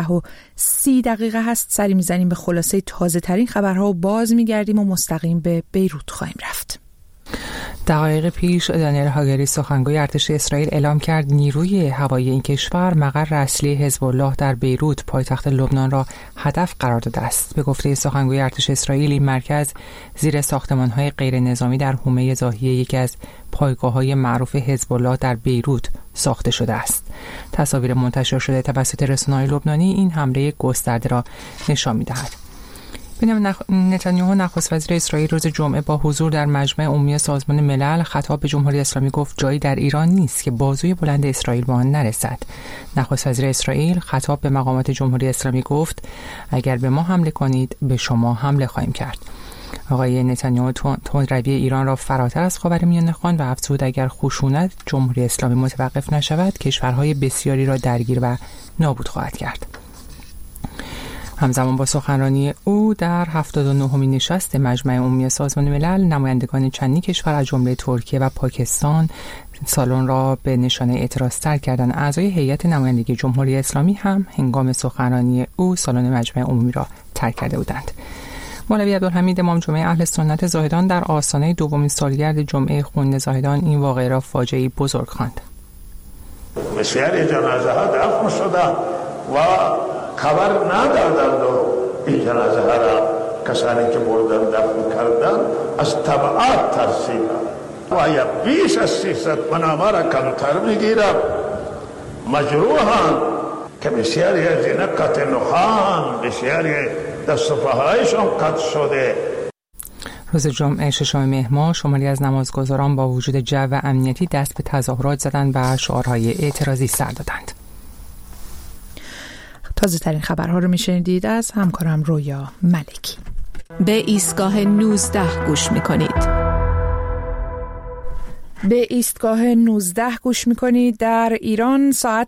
19:30 هست. سری میزنیم به خلاصه تازه ترین خبرها و باز میگردیم و مستقیم به بیروت خواهیم رفت. دقایق پیش دانیل هاگری سخنگوی ارتش اسرائیل اعلام کرد نیروی هوایی این کشور مقر اصلی حزب الله در بیروت پایتخت لبنان را هدف قرار داده است. به گفته سخنگوی ارتش اسرائیل این مرکز زیر ساختمان‌های غیر نظامی در حومه زاهیه یکی از پایگاه‌های معروف حزب الله در بیروت ساخته شده است. تصاویر منتشر شده توسط رسانه‌های لبنانی این حمله گسترده را نشان می‌دهد. بنیامین نتانیاهو نخست وزیر اسرائیل روز جمعه با حضور در مجمع عمومی سازمان ملل خطاب به جمهوری اسلامی گفت جایی در ایران نیست که بازوی بلند اسرائیل به آن نرسد. نخست وزیر اسرائیل خطاب به مقامات جمهوری اسلامی گفت اگر به ما حمله کنید به شما حمله خواهیم کرد. آقای نتانیاهو تندروی ایران را فراتر از خاورمیانه خواند و افزود اگر خشونت جمهوری اسلامی متوقف نشود کشورهای بسیاری را درگیر و نابود خواهد کرد. همزمان با سخنرانی او در 79مین نشست مجمع عمومی سازمان ملل نمایندگان چندین کشور از جمله ترکیه و پاکستان سالن را به نشانه اعتراض ترک کردند. اعضای هیئت نمایندگی جمهوری اسلامی هم هنگام سخنرانی او سالن مجمع عمومی را ترک کرده بودند. مولوی عبدالحمید امام جمعه اهل سنت زاهدان در آستانه دومین سالگرد جمعه خون زاهدان این واقعه را فاجعه‌ای بزرگ خواند. بسیاری جنازه ها دفن شدند و خبر ندادند و این جنازه ها را کسانی که بردن دفن کردند از تبعات ترسیدند و یا بیش از 300 من آنها را کمتر میگیرم. مجروحان که بسیاری از این قطع نخان بسیاری دست و پاهایشان قطع شده. روز جمعه 6 مهر ماه شماری از نمازگزاران با وجود جو امنیتی دست به تظاهرات زدند و شعارهای اعتراضی سر دادند. تازه ترین خبرها رو میشنیدید از همکارم رویا ملکی. به ایستگاه 19 گوش میکنید. به ایستگاه 19 گوش میکنید. در ایران ساعت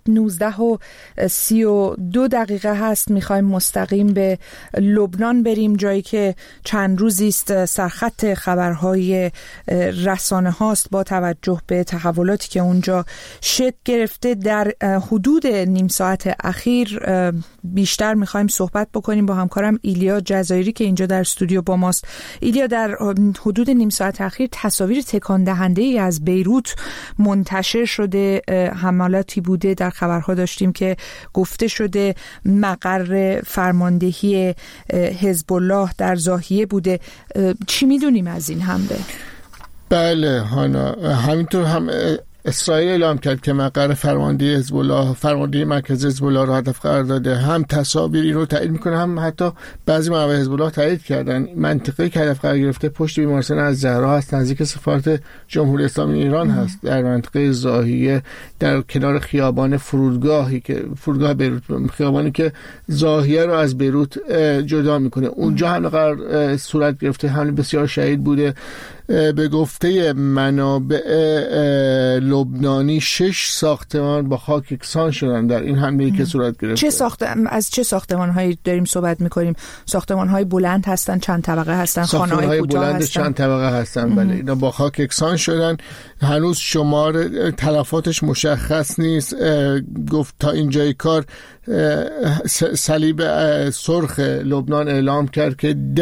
19:32 هست. میخوایم مستقیم به لبنان بریم، جایی که چند روزی است سرخط خبرهای رسانه هاست با توجه به تحولاتی که اونجا شکل گرفته. در حدود نیم ساعت اخیر بیشتر میخوایم صحبت بکنیم با همکارم ایلیا جزایری که اینجا در استودیو با ماست. ایلیا، در حدود نیم ساعت اخیر تصاویر تکان دهنده ای از بیروت منتشر شده. حملاتی بوده، در خبرها داشتیم که گفته شده مقر فرماندهی حزب الله در زاهیه بوده. چی میدونیم از این حمله؟ بله هانا، همینطور هم اسرائیل اعلام کرد که مقر فرماندهی حزب الله، فرماندهی مرکز حزب الله را هدف قرار داده. هم تصاویری رو تایید میکنه، هم حتی بعضی منابع حزب الله تایید کردن منطقه‌ای که هدف قرار گرفته پشت بیمارستان الزهرا هست، نزدیک سفارت جمهوری اسلامی ایران هست، در منطقه زاهیه در کنار خیابان فرودگاه بیروت، خیابانی که زاهیه رو از بیروت جدا میکنه. اونجا هم قرار صورت گرفته، حمله بسیار شدید بوده. به گفته منابع لبنانی 6 ساختمان با خاک یکسان شدن در این حمله‌ای که صورت گرفت. از چه ساختمان‌هایی داریم صحبت می‌کنیم؟ ساختمان‌های بلند هستن، چند طبقه هستن، خانه‌های کوتاه هستن؟ چند طبقه هستن. بله، اینا با خاک یکسان شدن. هنوز شمار تلفاتش مشخص نیست. گفت تا اینجای کار صلیب سرخ لبنان اعلام کرد که 10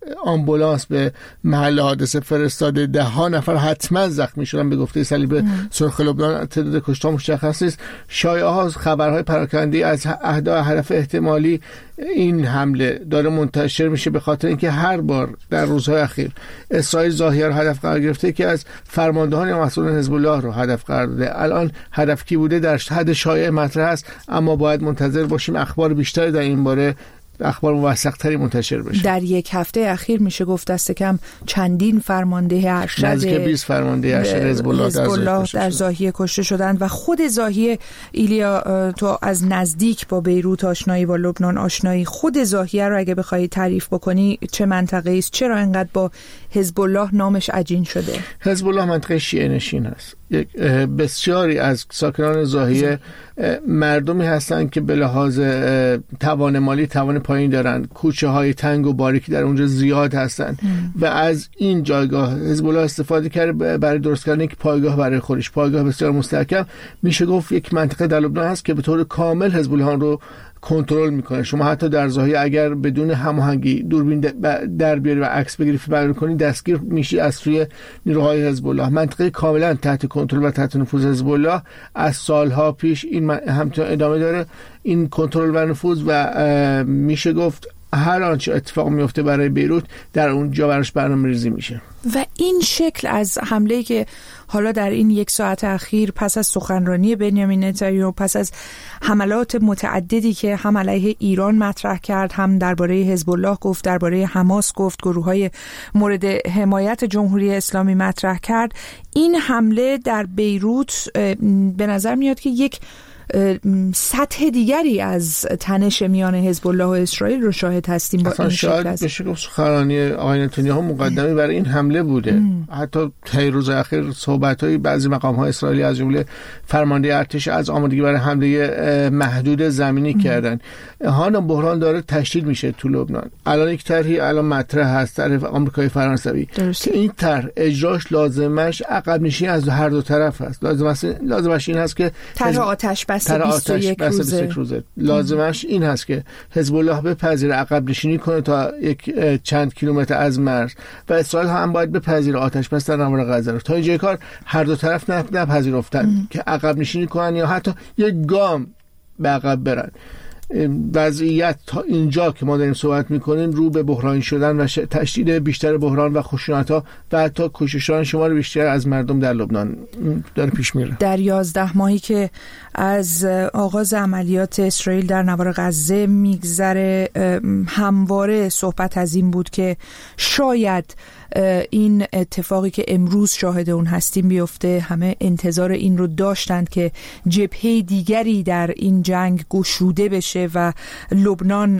آمبولانس به محل حادثه فرستاده، 10 نفر حتما زخمی شدن. به گفته صلیب سرخ لبنان تعداد کشته مشخص نیست. شایعه ها، خبرهای پراکنده از هدف احتمالی این حمله داره منتشر میشه، به خاطر اینکه هر بار در روزهای اخیر اسرائیل ظاهرا رو هدف قرار گرفته که از فرماندهان یا مسئولان حزب الله رو هدف قرار داده. الان هدف کی بوده در حد شایعه مطرح است، اما باید منتظر باشیم اخبار بیشتری در این باره، اخبار موثق‌تری منتشر بشه. در یک هفته اخیر میشه گفت دست کم چندین فرمانده ارشد، نزدیک 20 فرمانده ارشد حزب الله در ضاحیه کشته شدند و خود ضاحیه، ایلیا تو از نزدیک با بیروت آشنایی، با لبنان آشنایی، خود ضاحیه رو اگه بخوای تعریف بکنی چه منطقه‌ای است؟ چرا اینقدر با حزب الله نامش عجین شده؟ حزب الله منطقه شیعه نشین است. بسیاری از ساکنان ضاحیه مردمی هستند که به لحاظ توان مالی توان پایین دارن، کوچه های تنگ و باریکی در اونجا زیاد هستند و از این جایگاه حزب الله استفاده کرده برای درست کردن یک پایگاه برای خودش، پایگاه بسیار مستحکم. میشه گفت یک منطقه در لبنان هست که به طور کامل حزب الله رو کنترل میکنه. شما حتی در ضاحیه اگر بدون هماهنگی دوربین در بیاری و عکس بگیری برداری کنی، دستگیر میشی از سوی نیروهای حزب الله. منطقه کاملا تحت کنترل و تحت نفوذ حزب الله. از سالها پیش این همچنان ادامه داره، این کنترل و نفوذ، و میشه گفت هر آنچه اتفاق میفته برای بیروت در اونجا براش برنامه‌ریزی میشه. و این شکل از حمله‌ای که حالا در این یک ساعت اخیر پس از سخنرانی بنیامین نتانیاهو، پس از حملات متعددی که هم علیه ایران مطرح کرد، هم درباره حزب الله گفت، درباره حماس گفت، گروه‌های مورد حمایت جمهوری اسلامی مطرح کرد، این حمله در بیروت به نظر میاد که یک سطح دیگری از تنش میان حزب الله و اسرائیل رو شاهد هستیم. با این شاید بشه گفت سخنرانی آقای نتانیاهو مقدمه برای این حمله بوده. حتی طی روز اخیر صحبت‌های بعضی مقام‌های اسرائیلی از جمله فرمانده ارتش از آمادگی برای حمله محدود زمینی کردن. هان بحران داره تشدید میشه تو لبنان. الان یک طرحی الان مطرح هست، طرح آمریکایی فرانسوی، که این طرح اجراش لازمش عقب نشینی از هر دو طرف هست. لازمش این هست که طرح آتش بس 21 روزه لازمش این هست که حزب الله بپذیره عقب نشینی کنه تا یک چند کیلومتر از مرز، و اسرائیل هم باید بپذیره آتش بس در ناور غزه رو. تا اینجای کار هر دو طرف نپذیرفتن که عقب نشینی کنن یا حتی یک گام به عقب برن. وضعیت تا اینجا که ما داریم صحبت میکنیم رو به بحران شدن و تشدید بیشتر بحران و خشونت‌ها و حتی کشتاران شمار بیشتر از مردم در لبنان داره پیش میره. در 11 ماهی که از آغاز عملیات اسرائیل در نوار غزه میگذره، همواره صحبت از این بود که شاید این اتفاقی که امروز شاهد اون هستیم بیفته. همه انتظار این رو داشتند که جبهه دیگری در این جنگ گشوده بشه و لبنان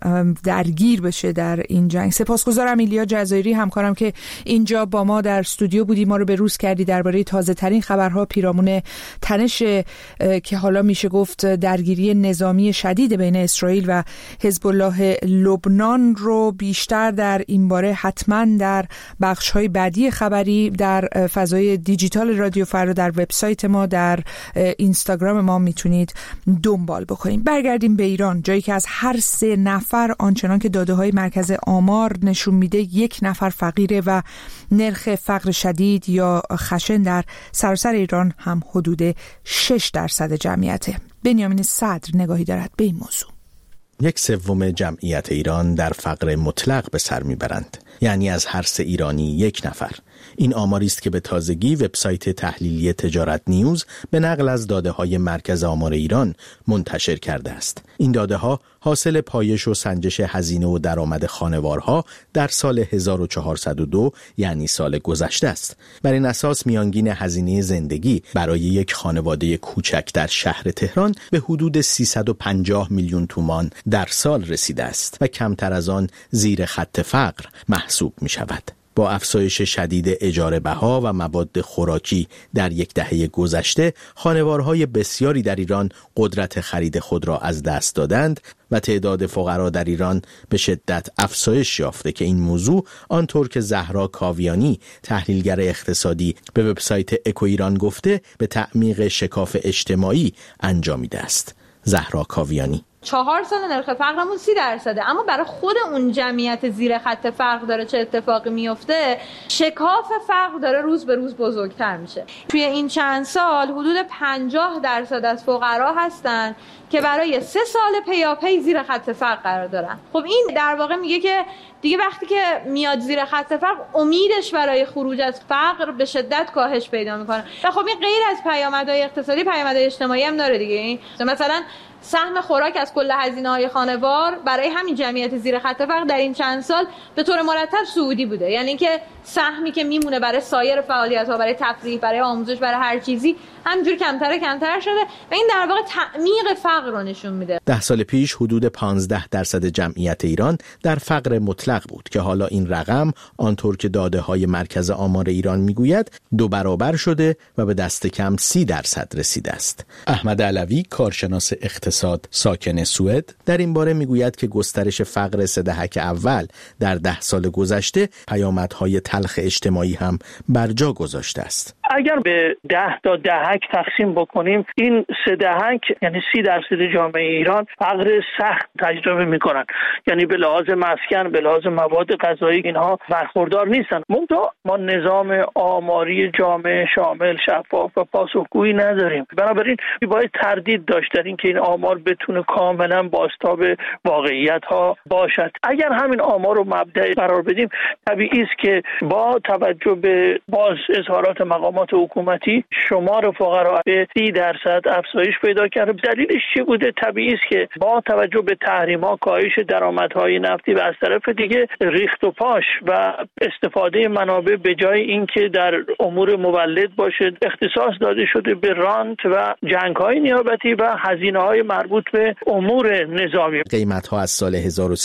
درگیر بشه در این جنگ. سپاسگزارم ایلیا جزایری، همکارم که اینجا با ما در استودیو بودی، ما رو به روز کردی درباره تازه ترین خبرها پیرامون تنش که حالا میشه گفت درگیری نظامی شدید بین اسرائیل و حزب الله لبنان رو بیشتر در این باره حتما در بخش‌های بعدی خبری در فضای دیجیتال رادیو فردا، در وبسایت ما، در اینستاگرام ما میتونید دنبال بکنید. برگردیم به ایران، جایی که از هر 3 نفر آنچنان که داده‌های مرکز آمار نشون میده 1 نفر فقیره و نرخ فقر شدید یا خشن در سراسر ایران هم حدود 6% جمعیته. بنیامین صدر نگاهی دارد به این موضوع. 1/3 جمعیت ایران در فقر مطلق به سر میبرند، یعنی از هر 3 ایرانی 1 نفر. این آماری است که به تازگی وبسایت تحلیلی تجارت نیوز به نقل از داده‌های مرکز آمار ایران منتشر کرده است. این داده‌ها حاصل پایش و سنجش هزینه و درآمد خانوارها در سال 1402 یعنی سال گذشته است. بر این اساس میانگین هزینه زندگی برای یک خانواده کوچک در شهر تهران به حدود 350 میلیون تومان در سال رسیده است و کمتر از آن زیر خط فقر محسوب می شود. با افزایش شدید اجاره بها و مواد خوراکی در 10 دهه گذشته، خانوارهای بسیاری در ایران قدرت خرید خود را از دست دادند و تعداد فقرا در ایران به شدت افزایش یافته که این موضوع آنطور که زهرا کاویانی تحلیلگر اقتصادی به وبسایت اکو ایران گفته به تعمیق شکاف اجتماعی انجامیده است. زهرا کاویانی: 4 سال نرخ فقرمون 30%، اما برای خود اون جمعیت زیر خط فقر داره چه اتفاقی میفته؟ شکاف فقر داره روز به روز بزرگتر میشه. توی این چند سال حدود 50% از فقرا هستن که برای 3 سال پیاپی زیر خط فقر قرار دارن. خب این در واقع میگه که دیگه وقتی که میاد زیر خط فقر امیدش برای خروج از فقر به شدت کاهش پیدا میکنه. و خب این غیر از پیامدهای اقتصادی، پیامدهای اجتماعی هم داره دیگه. مثلا سهم خوراک از کل هزینه‌های خانوار برای همین جمعیت زیر خط فقر در این چند سال به طور مرتب صعودی بوده. یعنی اینکه سهمی که میمونه برای سایر فعالیت‌ها، برای تفریح، برای آموزش، برای هر چیزی همینجوری کمتر شده و این در واقع تعمیق فقر رو نشون میده. 10 سال پیش حدود 15% جمعیت ایران در فقر مطلق بود که حالا این رقم آنطور که داده‌های مرکز آمار ایران میگوید 2 برابر شده و به دست کم 30% رسیده است. احمد علوی، کارشناس اقتصاد ساکن سوئد، در این باره میگوید که گسترش فقر 3 دهک اول در 10 سال گذشته پیامدهای تلخ اجتماعی هم بر جا گذاشته است. اگر به 10 تا دهک تقسیم بکنیم، این 3 دهک یعنی 30% جامعه ایران فقر سخت تجربه میکنن، یعنی به لحاظ مسکن، به لحاظ مواد غذایی اینها برخوردار نیستن. منتها ما نظام آماری جامعه شامل، شفاف و پاسخگویی نداریم. بنابراین باید تردید داشت در این که این آمار بتونه کاملا بازتاب واقعیت ها باشد. اگر همین آمار رو مبدأ قرار بدیم، طبیعی است که با توجه به باز اظهارات مقامات حکومتی شمار فقرا به 30% افزایش پیدا کرده. دلیلش چی بوده؟ طبیعی است که با توجه به تحریم‌ها، کاهش درآمدهای نفتی و از طرف دیگه ریخت و پاش و استفاده منابع به جای اینکه در امور مولد باشه، اختصاص داده شده به رانت و جنگ‌های نیابتی و هزینه‌های مربوط به امور نظامی. قیمت‌ها از سال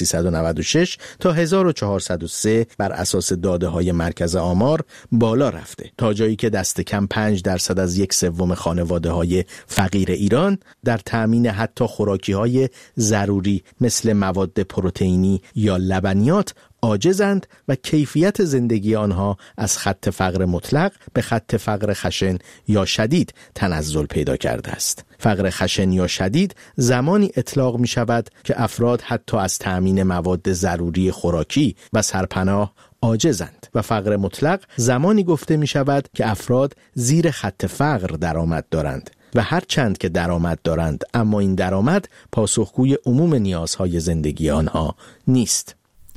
1396 تا 1403 بر اساس داده‌های مرکز آمار بالا رفته، تا جایی که دست کم 5% از 1/3 خانواده‌های فقیر ایران در تأمین حتی خوراکی‌های ضروری مثل مواد پروتئینی یا لبنیات عاجزند و کیفیت زندگی آنها از خط فقر مطلق به خط فقر خشن یا شدید تنزل پیدا کرده است. فقر خشن یا شدید زمانی اطلاق می شود که افراد حتی از تأمین مواد ضروری خوراکی و سرپناه عاجزند و فقر مطلق زمانی گفته می شود که افراد زیر خط فقر درآمد دارند و هر چند که درآمد دارند اما این درآمد پاسخگوی عموم نیازهای زندگی آنها نیست.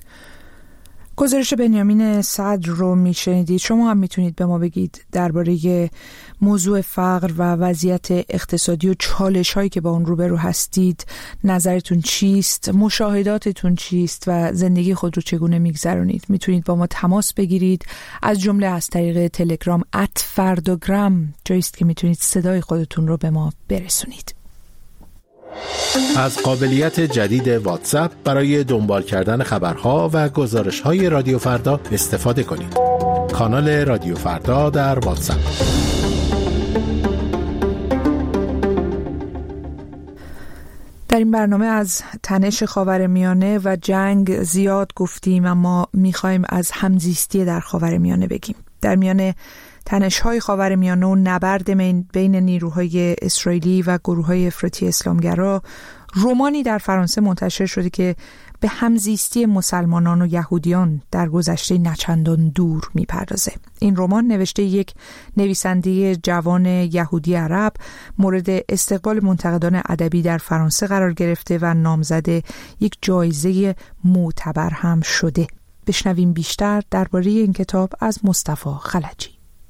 گزارش بنیامین صدر رو میشنیدید. شما هم میتونید به ما بگید درباره موضوع فقر و وضعیت اقتصادی و چالش هایی که با اون روبرو هستید نظرتون چیست؟ مشاهداتتون چیست و زندگی خود رو چگونه میگذرونید؟ میتونید با ما تماس بگیرید، از جمله از طریق تلگرام @فردوگرام، جاییست که میتونید صدای خودتون رو به ما برسونید. از قابلیت جدید واتساپ برای دنبال کردن خبرها و گزارش‌های رادیو فردا استفاده کنید. کانال رادیو فردا در واتساپ. در این برنامه از تنش خاورمیانه و جنگ زیاد گفتیم، اما می‌خوایم از همزیستی در خاورمیانه بگیم. در میان تنش‌های خاورمیانه و نبرد بین نیروهای اسرائیلی و گروه‌های افراطی اسلامگرا، رمانی در فرانسه منتشر شده که به همزیستی مسلمانان و یهودیان در گذشته نچندان دور می‌پردازه. این رمان نوشته یک نویسنده جوان یهودی عرب مورد استقبال منتقدان ادبی در فرانسه قرار گرفته و نامزد یک جایزه معتبر هم شده. بشنویم بیشتر درباره این کتاب از مصطفی خلجی.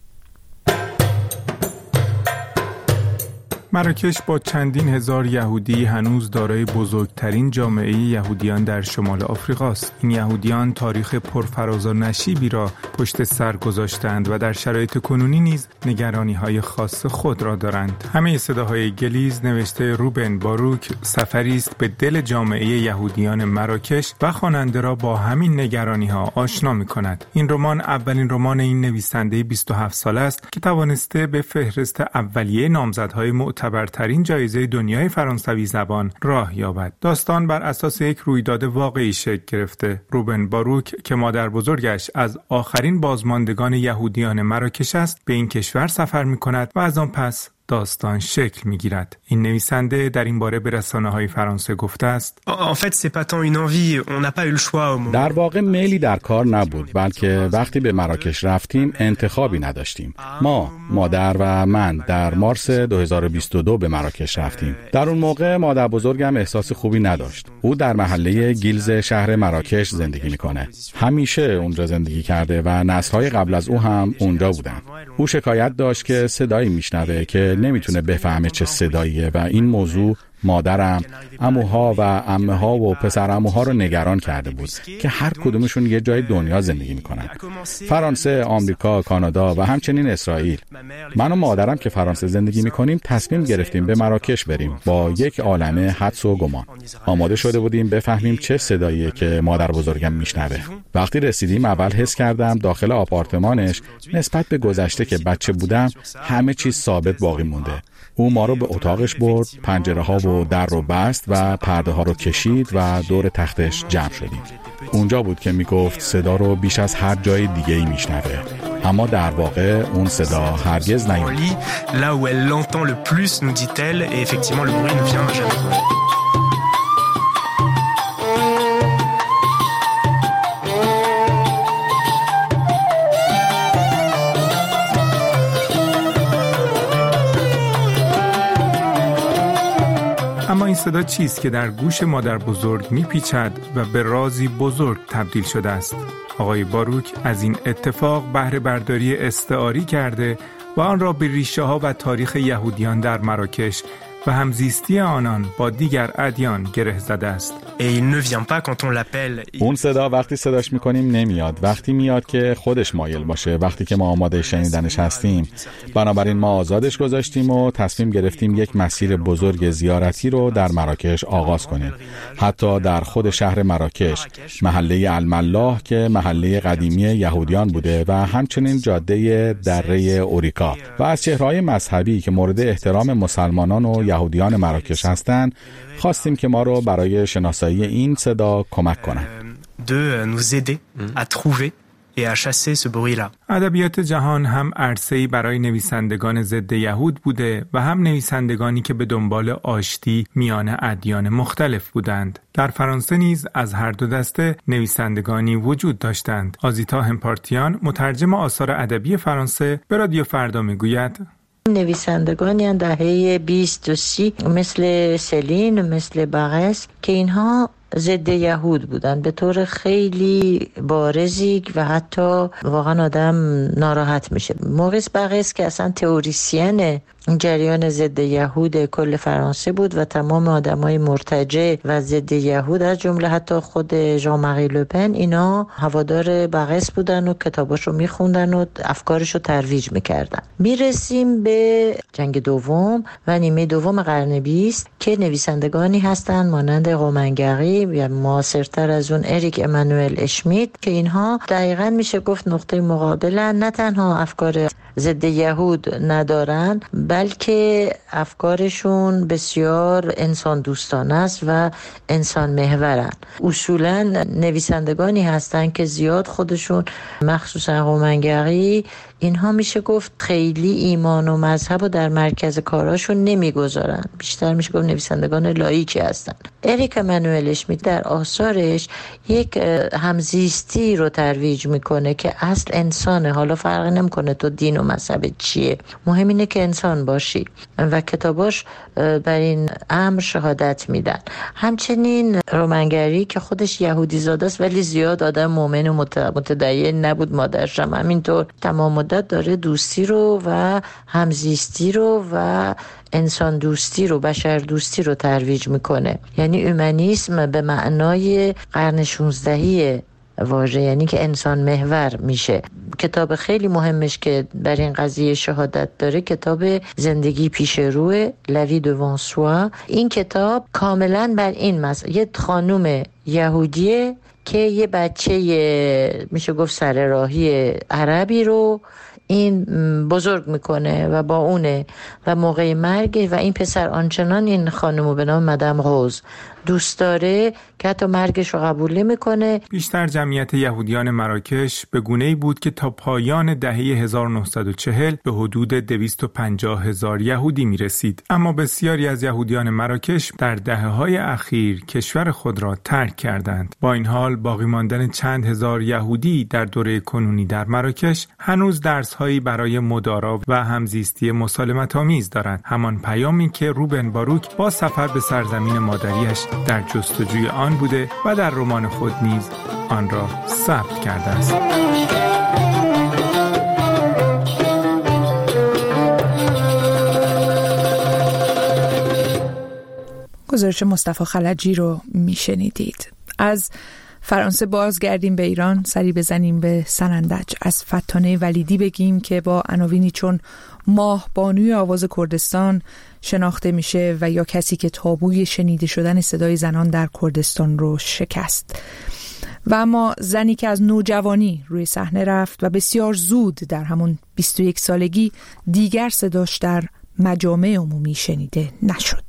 مراکش با چندین هزار یهودی هنوز دارای بزرگترین جامعه یهودیان در شمال آفریقاست. این یهودیان تاریخ پرفراز و نشیبی را پشت سر گذاشتند و در شرایط کنونی نیز نگرانی‌های خاص خود را دارند. همه صداهای گلیز نوشته روبن باروک سفری است به دل جامعه یهودیان مراکش و خواننده را با همین نگرانی‌ها آشنا می‌کند. این رمان اولین رمان این نویسنده 27 ساله است که توانسته به فهرست اولیه نامزدهای معتبرترین جایزه دنیای فرانسوی زبان راه یابد. داستان بر اساس یک رویداد واقعی شکل گرفته. روبن باروک که مادر بزرگش از آخرین بازماندگان یهودیان مراکش است، به این کشور سفر می‌کند و از آن پس داستان شکل میگیرد. این نویسنده در این باره به رسانه‌های فرانسه گفته است: در واقع میلی در کار نبود، بلکه وقتی به مراکش رفتیم انتخابی نداشتیم. ما، مادر و من در مارس 2022 به مراکش رفتیم. در اون موقع مادر بزرگم احساس خوبی نداشت. او در محله گیلز شهر مراکش زندگی میکنه. همیشه اونجا زندگی کرده و نسل‌های قبل از او هم اونجا بودن. او شکایت داشت که صدایی میشنوه که نمیتونه بفهمه چه صداییه و این موضوع مادرم، عموها و عمه‌ها و پسرعموها رو نگران کرده بود که هر کدومشون یه جای دنیا زندگی میکنن. فرانسه، آمریکا، کانادا و همچنین اسرائیل. من و مادرم که فرانسه زندگی میکنیم تصمیم گرفتیم به مراکش بریم با یک عالمه حدس و گمان. آماده شده بودیم بفهمیم چه صداییه که مادر بزرگم میشنوه. وقتی رسیدیم اول حس کردم داخل آپارتمانش نسبت به گذشته که بچه بودم همه چیز ثابت باقی مونده. او ما رو به اتاقش برد، پنجره ها و در رو بست و پرده ها رو کشید و دور تختش جمع شدیم. اونجا بود که میگفت صدا رو بیش از هر جای دیگه ای میشنوه، اما در واقع اون صدا هرگز نیومد. اما این صدا چیست که در گوش مادر بزرگ میپیچد و به رازی بزرگ تبدیل شده است؟ آقای باروک از این اتفاق بهره برداری استعاری کرده و آن را به ریشه ها و تاریخ یهودیان در مراکش و همزیستی آنان با دیگر ادیان گره زده است. اون صدا وقتی صداش میکنیم نمیاد، وقتی میاد که خودش مایل باشه، وقتی که ما آماده شنیدنش هستیم. بنابراین ما آزادش گذاشتیم و تصمیم گرفتیم یک مسیر بزرگ زیارتی رو در مراکش آغاز کنیم. حتی در خود شهر مراکش، محله الملاح که محله قدیمی یهودیان بوده و همچنین جاده دره اوریکا و از چهره‌های مذهبی که مورد احترام مسلمانان و یهودیان مراکش هستند خواستیم که ما رو برای شناسایی این صدا کمک کنند. ادبیات جهان هم عرصه‌ای برای نویسندگان ضد یهود بوده و هم نویسندگانی که به دنبال آشتی میان ادیان مختلف بودند. در فرانسه نیز از هر دو دسته نویسندگانی وجود داشتند. آزیتا همپارتیان، مترجم آثار ادبی فرانسه، به رادیو فردا میگوید: نویسندگانی دهه 20 و 30 مثل سلین، مثل باغس که اینها ضد یهود بودن به طور خیلی بارزی و حتی واقعا آدم ناراحت میشه. موریس باغس که اصلا تئوریسین جریان ضد یهود کل فرانسه بود و تمام آدمای مرتجع و ضد یهود از جمله حتی خود ژان ماری لوپن اینا هوادار باغس بودن و کتاباشو میخوندن و افکارشو ترویج میکردن. میرسیم به جنگ دوم و نیمه دوم قرن 20 که نویسندگانی هستن مانند رومنگری یا معاصرتر از اون اریک امانوئل اشمیت که اینها دقیقاً میشه گفت نقطه مقابلن. نه تنها افکار ضد یهود ندارن بلکه افکارشون بسیار انسان دوستانه است و انسان محورن. اصولا نویسندگانی هستن که زیاد خودشون مخصوصا رومنگری اینها میشه گفت خیلی ایمان و مذهب رو در مرکز کاراشون نمیگذارن، بیشتر میشه گفت نویسندگان لاییکی هستن. اریک امانوئل اشمیت در آثارش یک همزیستی رو ترویج میکنه که اصل انسانه، حالا فرق نمیکنه تو دین و مذهب چیه، مهم اینه که انسان باشی و کتاباش بر این امر شهادت میدن. همچنین رومنگری که خودش یهودی زاده است ولی زیاد آدم مؤمن و متدین نبود، مادرش هم همینطور، تمام مدت داره دوستی رو و همزیستی رو و انسان دوستی رو، بشر دوستی رو ترویج میکنه. یعنی اومانیسم به معنای قرن 16 واژه، یعنی که انسان محور میشه. کتاب خیلی مهمش که بر این قضیه شهادت داره کتاب زندگی پیش روی لوی دوان سوا. این کتاب کاملا بر این یه خانوم یهودیه که یه بچه میشه گفت سر راهی عربی رو این بزرگ میکنه و با اونه و موقع مرگ و این پسر آنچنان این خانمو به نام مدام روز دوست داره که حتی مرگش رو قبول نمیکنه. بیشتر جمعیت یهودیان مراکش به گونه‌ای بود که تا پایان دهه 1940 به حدود 250,000 یهودی میرسید. اما بسیاری از یهودیان مراکش در دهه‌های اخیر کشور خود را ترک کردند. با این حال باقی ماندن چند هزار یهودی در دوره کنونی در مراکش هنوز درس‌هایی برای مدارا و همزیستی مسالمت‌آمیز دارد. همان پیامی که روبن باروک با سفر به سرزمین مادریش در جستجوی آن بوده و در رمان خود نیز آن را ثبت کرده است. گزارش مصطفی خلجی رو میشنیدید. از فرانسه بازگردیم به ایران، سری بزنیم به سنندج. از فتانه ولیدی بگیم که با عناوینی چون ماه بانوی آواز کردستان شناخته میشه و یا کسی که تابوی شنیده شدن صدای زنان در کردستان رو شکست. و اما زنی که از نوجوانی روی صحنه رفت و بسیار زود در همون 21 سالگی دیگر صداش در مجامع عمومی شنیده نشد.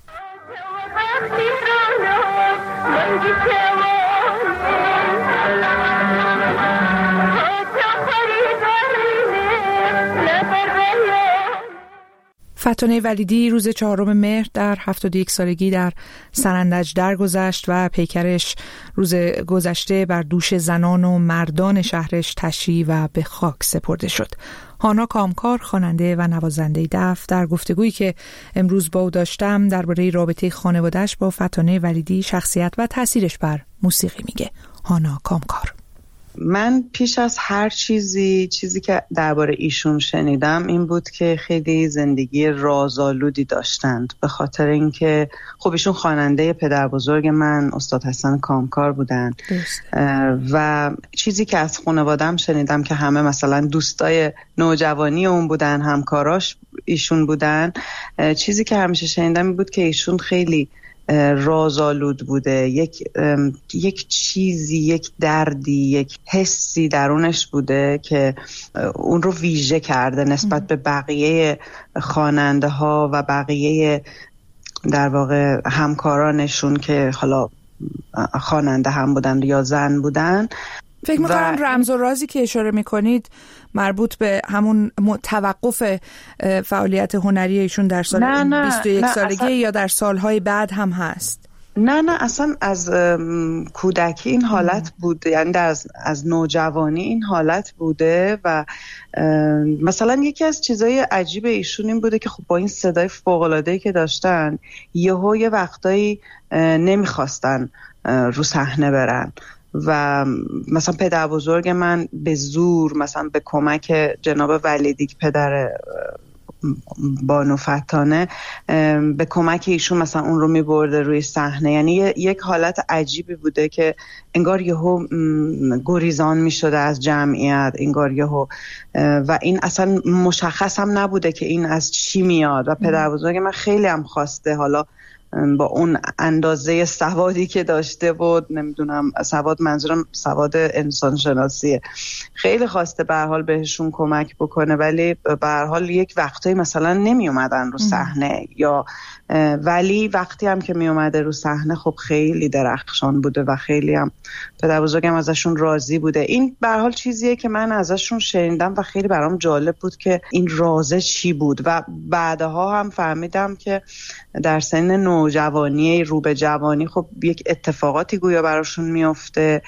فتانه ولیدی روز 4 مهر در 71 سالگی در سنندج درگذشت و پیکرش روز گذشته بر دوش زنان و مردان شهرش تشییع و به خاک سپرده شد. هانا کامکار، خواننده و نوازنده دف، در گفتگویی که امروز با او داشتم درباره رابطه خانواده‌اش با فتانه ولیدی، شخصیت و تاثیرش بر موسیقی میگه. هانا کامکار: من پیش از هر چیزی که درباره ایشون شنیدم این بود که خیلی زندگی رازآلودی داشتند، به خاطر اینکه خب ایشون خواننده پدر بزرگ من استاد حسن کامکار بودن و چیزی که از خانواده‌ام شنیدم که همه مثلا دوستای نوجوانی اون بودن، همکاراش ایشون بودن، چیزی که همیشه شنیدم این بود که ایشون خیلی رازآلود بوده، یک چیزی، یک دردی، یک حسی درونش بوده که اون رو ویژه کرده نسبت به بقیه خواننده ها و بقیه در واقع همکارانشون که حالا خواننده هم بودن یا زن بودن. فکر می‌کنم رمز و رازی که اشاره می‌کنید مربوط به همون توقف فعالیت هنری ایشون در سال 21 سالگی یا در سالهای بعد هم هست؟ نه اصلا از کودکی این حالت بود، یعنی از نوجوانی این حالت بوده و مثلا یکی از چیزای عجیب ایشون این بوده که خب با این صدای فوق‌العاده‌ای که داشتن یه وقتایی نمیخواستن رو صحنه برن و مثلا پدر بزرگ من به زور مثلا به کمک جناب ولیدی که پدر بانو فتانه به کمک ایشون مثلا اون رو میبرده روی صحنه، یعنی یک حالت عجیبی بوده که انگار یهو گریزان میشده از جمعیت، انگار یهو و این اصلا مشخص هم نبوده که این از چی میاد و پدر بزرگ من خیلی هم خواسته، حالا با اون اندازه سوادی که داشته بود، نمیدونم سواد منظورم سواد انسانشناسیه، خیلی خواسته به هر حال بهشون کمک بکنه، ولی به هر حال یک وقتایی مثلا نمی اومدن رو صحنه یا ولی وقتی هم که می اومده رو صحنه خب خیلی درخشان بوده و خیلی هم پدر بزرگم ازشون راضی بوده. این به هر حال چیزیه که من ازشون شنیدم و خیلی برام جالب بود که این رازه چی بود و بعدها هم فهمیدم که در سن نوجوانی رو به جوانی خب یک اتفاقاتی گویا براشون میفته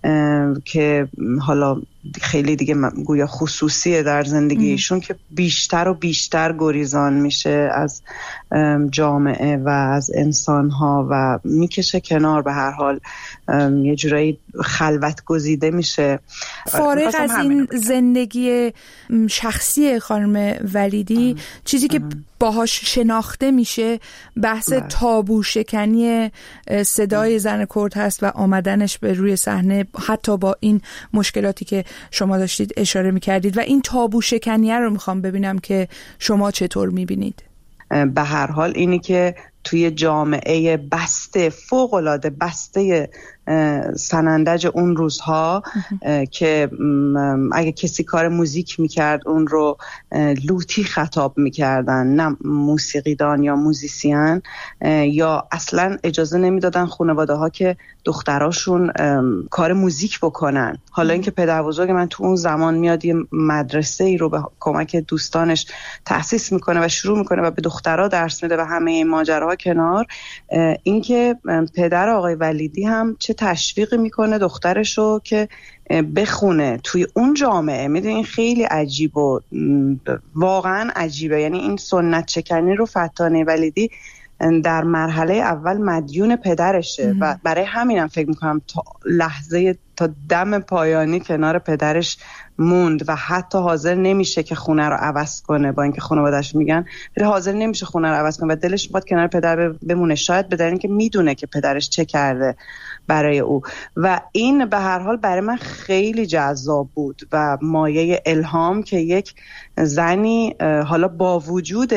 که حالا خیلی دیگه گویا خصوصیه در زندگیشون که بیشتر و بیشتر گریزان میشه از جامعه و از انسانها و میکشه کنار، به هر حال یه جورایی خلوت گزیده میشه. فارغ از این زندگی شخصی خانم ولیدی، چیزی که باهاش شناخته میشه بحث تابو شکنی صدای زن کرد هست و آمدنش به روی صحنه، حتی با این مشکلاتی که شما داشتید اشاره میکردید، و این تابو شکنیه رو میخوام ببینم که شما چطور میبینید. به هر حال اینی که توی جامعه بسته، فوق‌العاده بسته سنندج اون روزها که اگه کسی کار موزیک میکرد اون رو لوتی خطاب میکردن، نه موسیقیدان یا موزیسین، یا اصلا اجازه نمیدادن خانواده ها که دختراشون کار موزیک بکنن. حالا اینکه پدر بزرگ من تو اون زمان میاد یه مدرسه ای رو به کمک دوستانش تأسیس میکنه و شروع میکنه و به دخترها درس میده و همه این ماجراها کنار، اینکه پدر آقای ولیدی هم چه تشویقی میکنه دخترشو که بخونه توی اون جامعه. میدونین خیلی عجیب و واقعا عجیبه. یعنی این سنت چکنی رو فتانه ولیدی در مرحله اول مدیون پدرشه و برای همینم فکر میکنم تا لحظه، تا دم پایانی کنار پدرش موند و حتی حاضر نمیشه که خونه رو عوض کنه، با اینکه خانواده‌اش میگن ولی حاضر نمیشه خونه رو عوض کنه و دلش میخواد کنار پدر بمونه، شاید به دلیل اینکه میدونه که پدرش چه کرده برای او. و این به هر حال برای من خیلی جذاب بود و مایه الهام که یک زنی حالا با وجود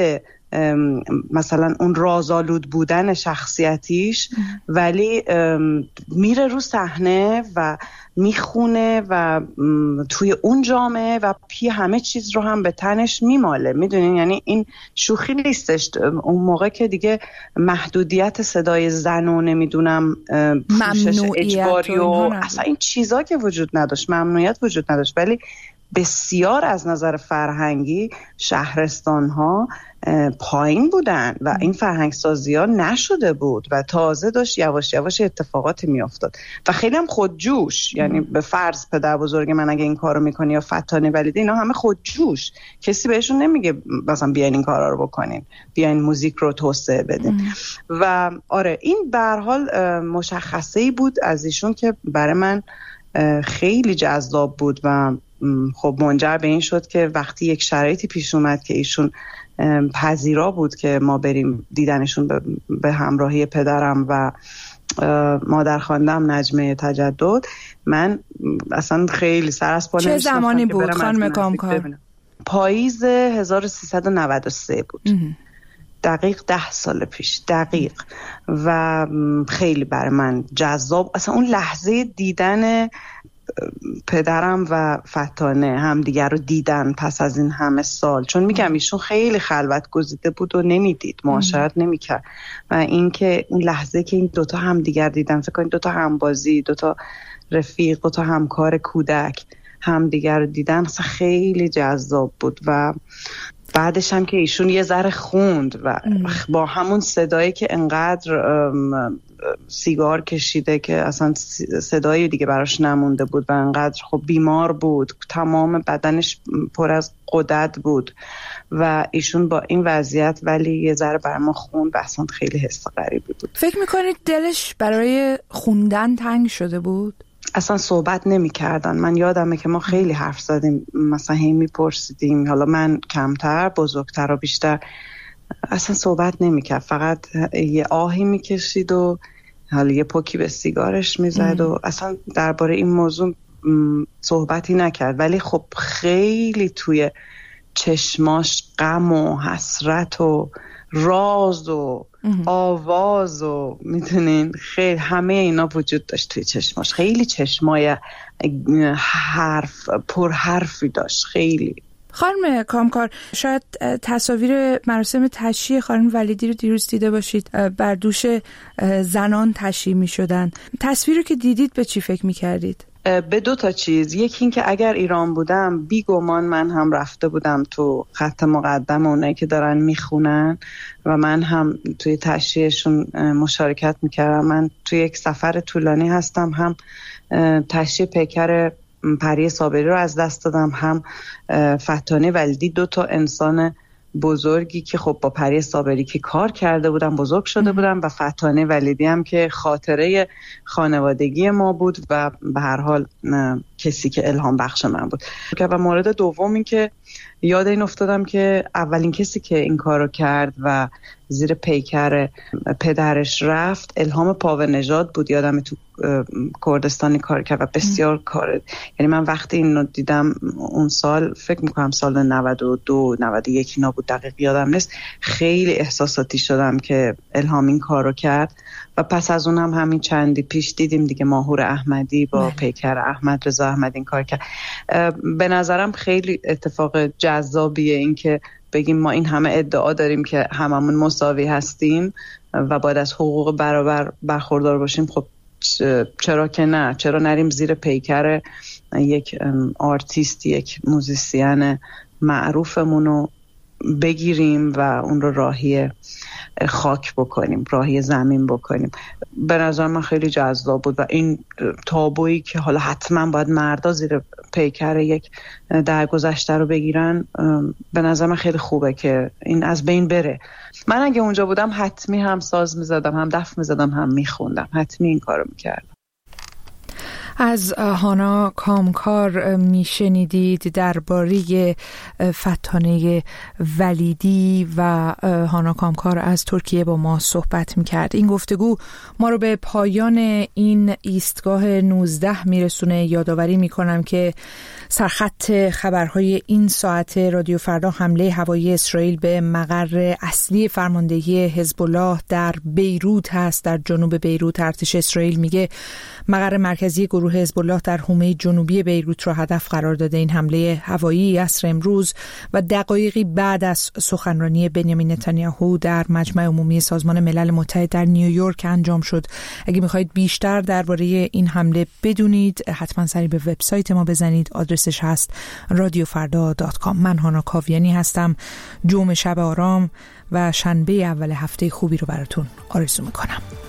مثلا اون رازآلود بودن شخصیتیش ولی میره رو صحنه و میخونه و توی اون جامعه و همه چیز رو هم به تنش میماله. میدونین یعنی این شوخی نیستش. اون موقع که دیگه محدودیت صدای زن و نمیدونم پوشش اجباری و اصلا این چیزا که وجود نداشت، ممنوعیت وجود نداشت، ولی بسیار از نظر فرهنگی شهرستان ها پایین بودن و این فرهنگ سازی ها نشده بود و تازه داشت یواش یواش اتفاقاتی می افتاد و خیلی هم خودجوش. یعنی به فرض پدر بزرگ من اگه این کارو میکنی یا فتانه ولیدی، اینا همه خودجوش، کسی بهشون نمیگه مثلا بیاین این کارا رو بکنین، بیاین موزیک رو توسعه بدین. و آره این به هر حال مشخصه‌ای بود از ایشون که برای من خیلی جذاب بود و خب منجر به این شد که وقتی یک شرایطی پیش اومد که ایشون پذیرا بود که ما بریم دیدنشون به همراهی پدرم و مادر خواندم نجمه تجدد، من اصلا خیلی سر از پا نمیشتم. چه زمانی بود خانم کامکار؟ پاییز 1393 بود. دقیق 10 سال پیش دقیق. و خیلی برای من جذاب اصلا اون لحظه دیدن پدرم و فتانه همدیگر رو دیدن پس از این همه سال، چون میگم ایشون خیلی خلوت گزیده بود و نمیدید، معاشرت نمیکرد و اینکه اون لحظه که این دوتا همدیگر دیدن، فکر کنید دوتا همبازی، دوتا رفیق، دوتا همکار کودک همدیگر رو دیدن، اصلا خیلی جذاب بود. و بعدش هم که ایشون یه ذره خوند و با همون صدایی که انقدر سیگار کشیده که اصلا صدایی دیگه براش نمونده بود و انقدر خب بیمار بود، تمام بدنش پر از غدد بود و ایشون با این وضعیت ولی یه ذره برای ما خوند و اصلا خیلی حس غریبی بود. فکر میکنید دلش برای خوندن تنگ شده بود؟ اصلا صحبت نمی کردن. من یادمه که ما خیلی حرف زدیم، مثلا هی می پرسیدیم، حالا من کمتر، بزرگتر و بیشتر، اصلا صحبت نمی کرد، فقط یه آهی می کشید و حالا یه پوکی به سیگارش می زد و اصلا درباره این موضوع صحبتی نکرد. ولی خب خیلی توی چشماش غم و حسرت و راز و آواز و میدونین خیلی همه اینا وجود داشت توی چشماش. خیلی چشمای پر حرفی داشت خیلی. خانم کامکار، شاید تصاویر مراسم تشییع خانم ولیدی رو دیروز دیده باشید، بر دوش زنان تشییع می شدن. تصویر رو که دیدید به چی فکر می کردید؟ به 2 تا چیز. یکی این که اگر ایران بودم بیگمان من هم رفته بودم تو خط مقدم اونایی که دارن میخونن و من هم توی تشییعشون مشارکت میکردم. من توی یک سفر طولانی هستم، هم تشییع پیکر پری صابری رو از دست دادم، هم فتانه ولیدی، 2 تا انسان بزرگی که خب با پری صابری که کار کرده بودم بزرگ شده بودم و فتانه ولیدی هم که خاطره خانوادگی ما بود و به هر حال کسی که الهام بخش من بود. و مورد دوم این که یاد این افتادم که اولین کسی که این کارو کرد و زیر پیکر پدرش رفت الهام پاونژاد بود. یادم تو کردستانی کار کرد و بسیار کار، یعنی من وقتی اینو دیدم اون سال، فکر میکنم سال 92 91 اینا بود، دقیق یادم نیست، خیلی احساساتی شدم که الهام این کارو کرد. و پس از اون هم همین چندی پیش دیدیم دیگه ماهور احمدی با پیکر احمد رضا احمدی این کار کرد. به نظرم خیلی اتفاق جذابیه این که بگیم ما این همه ادعا داریم که هممون مساوی هستیم و باید از حقوق برابر برخوردار باشیم. خب چرا که نه؟ چرا نریم زیر پیکر یک آرتیست، یک موزیسین معروفمونو بگیریم و اون رو راهی خاک بکنیم، راهی زمین بکنیم. به نظر من خیلی جذاب بود و این تابویی که حالا حتما باید مردا زیر پیکر یک درگذشته رو بگیرن، به نظر من خیلی خوبه که این از بین بره. من اگه اونجا بودم حتمی هم ساز میزدم، هم دف میزدم، هم میخوندم، حتمی این کارو میکردم. از هانا کامکار میشنیدید درباره فتانه ولیدی و هانا کامکار از ترکیه با ما صحبت میکرد. این گفتگو ما رو به پایان این ایستگاه 19 میرسونه. یادآوری میکنم که سرخط خبرهای این ساعت رادیو فردا حمله هوایی اسرائیل به مقر اصلی فرماندهی حزب الله در بیروت هست. در جنوب بیروت ارتش اسرائیل میگه مقر مرکزی گروه حزب الله در حومه جنوبی بیروت را هدف قرار داده. این حمله هوایی عصر امروز و دقایقی بعد از سخنرانی بنیامین نتانیاهو در مجمع عمومی سازمان ملل متحد در نیویورک انجام شد. اگه میخواید بیشتر درباره این حمله بدونید حتما سری به وبسایت ما بزنید. آدرسش هست radiofarda.com. من هانا کاویانی هستم. جمعه شب آرام و شنبه اول هفته خوبی رو براتون آرزو میکنم.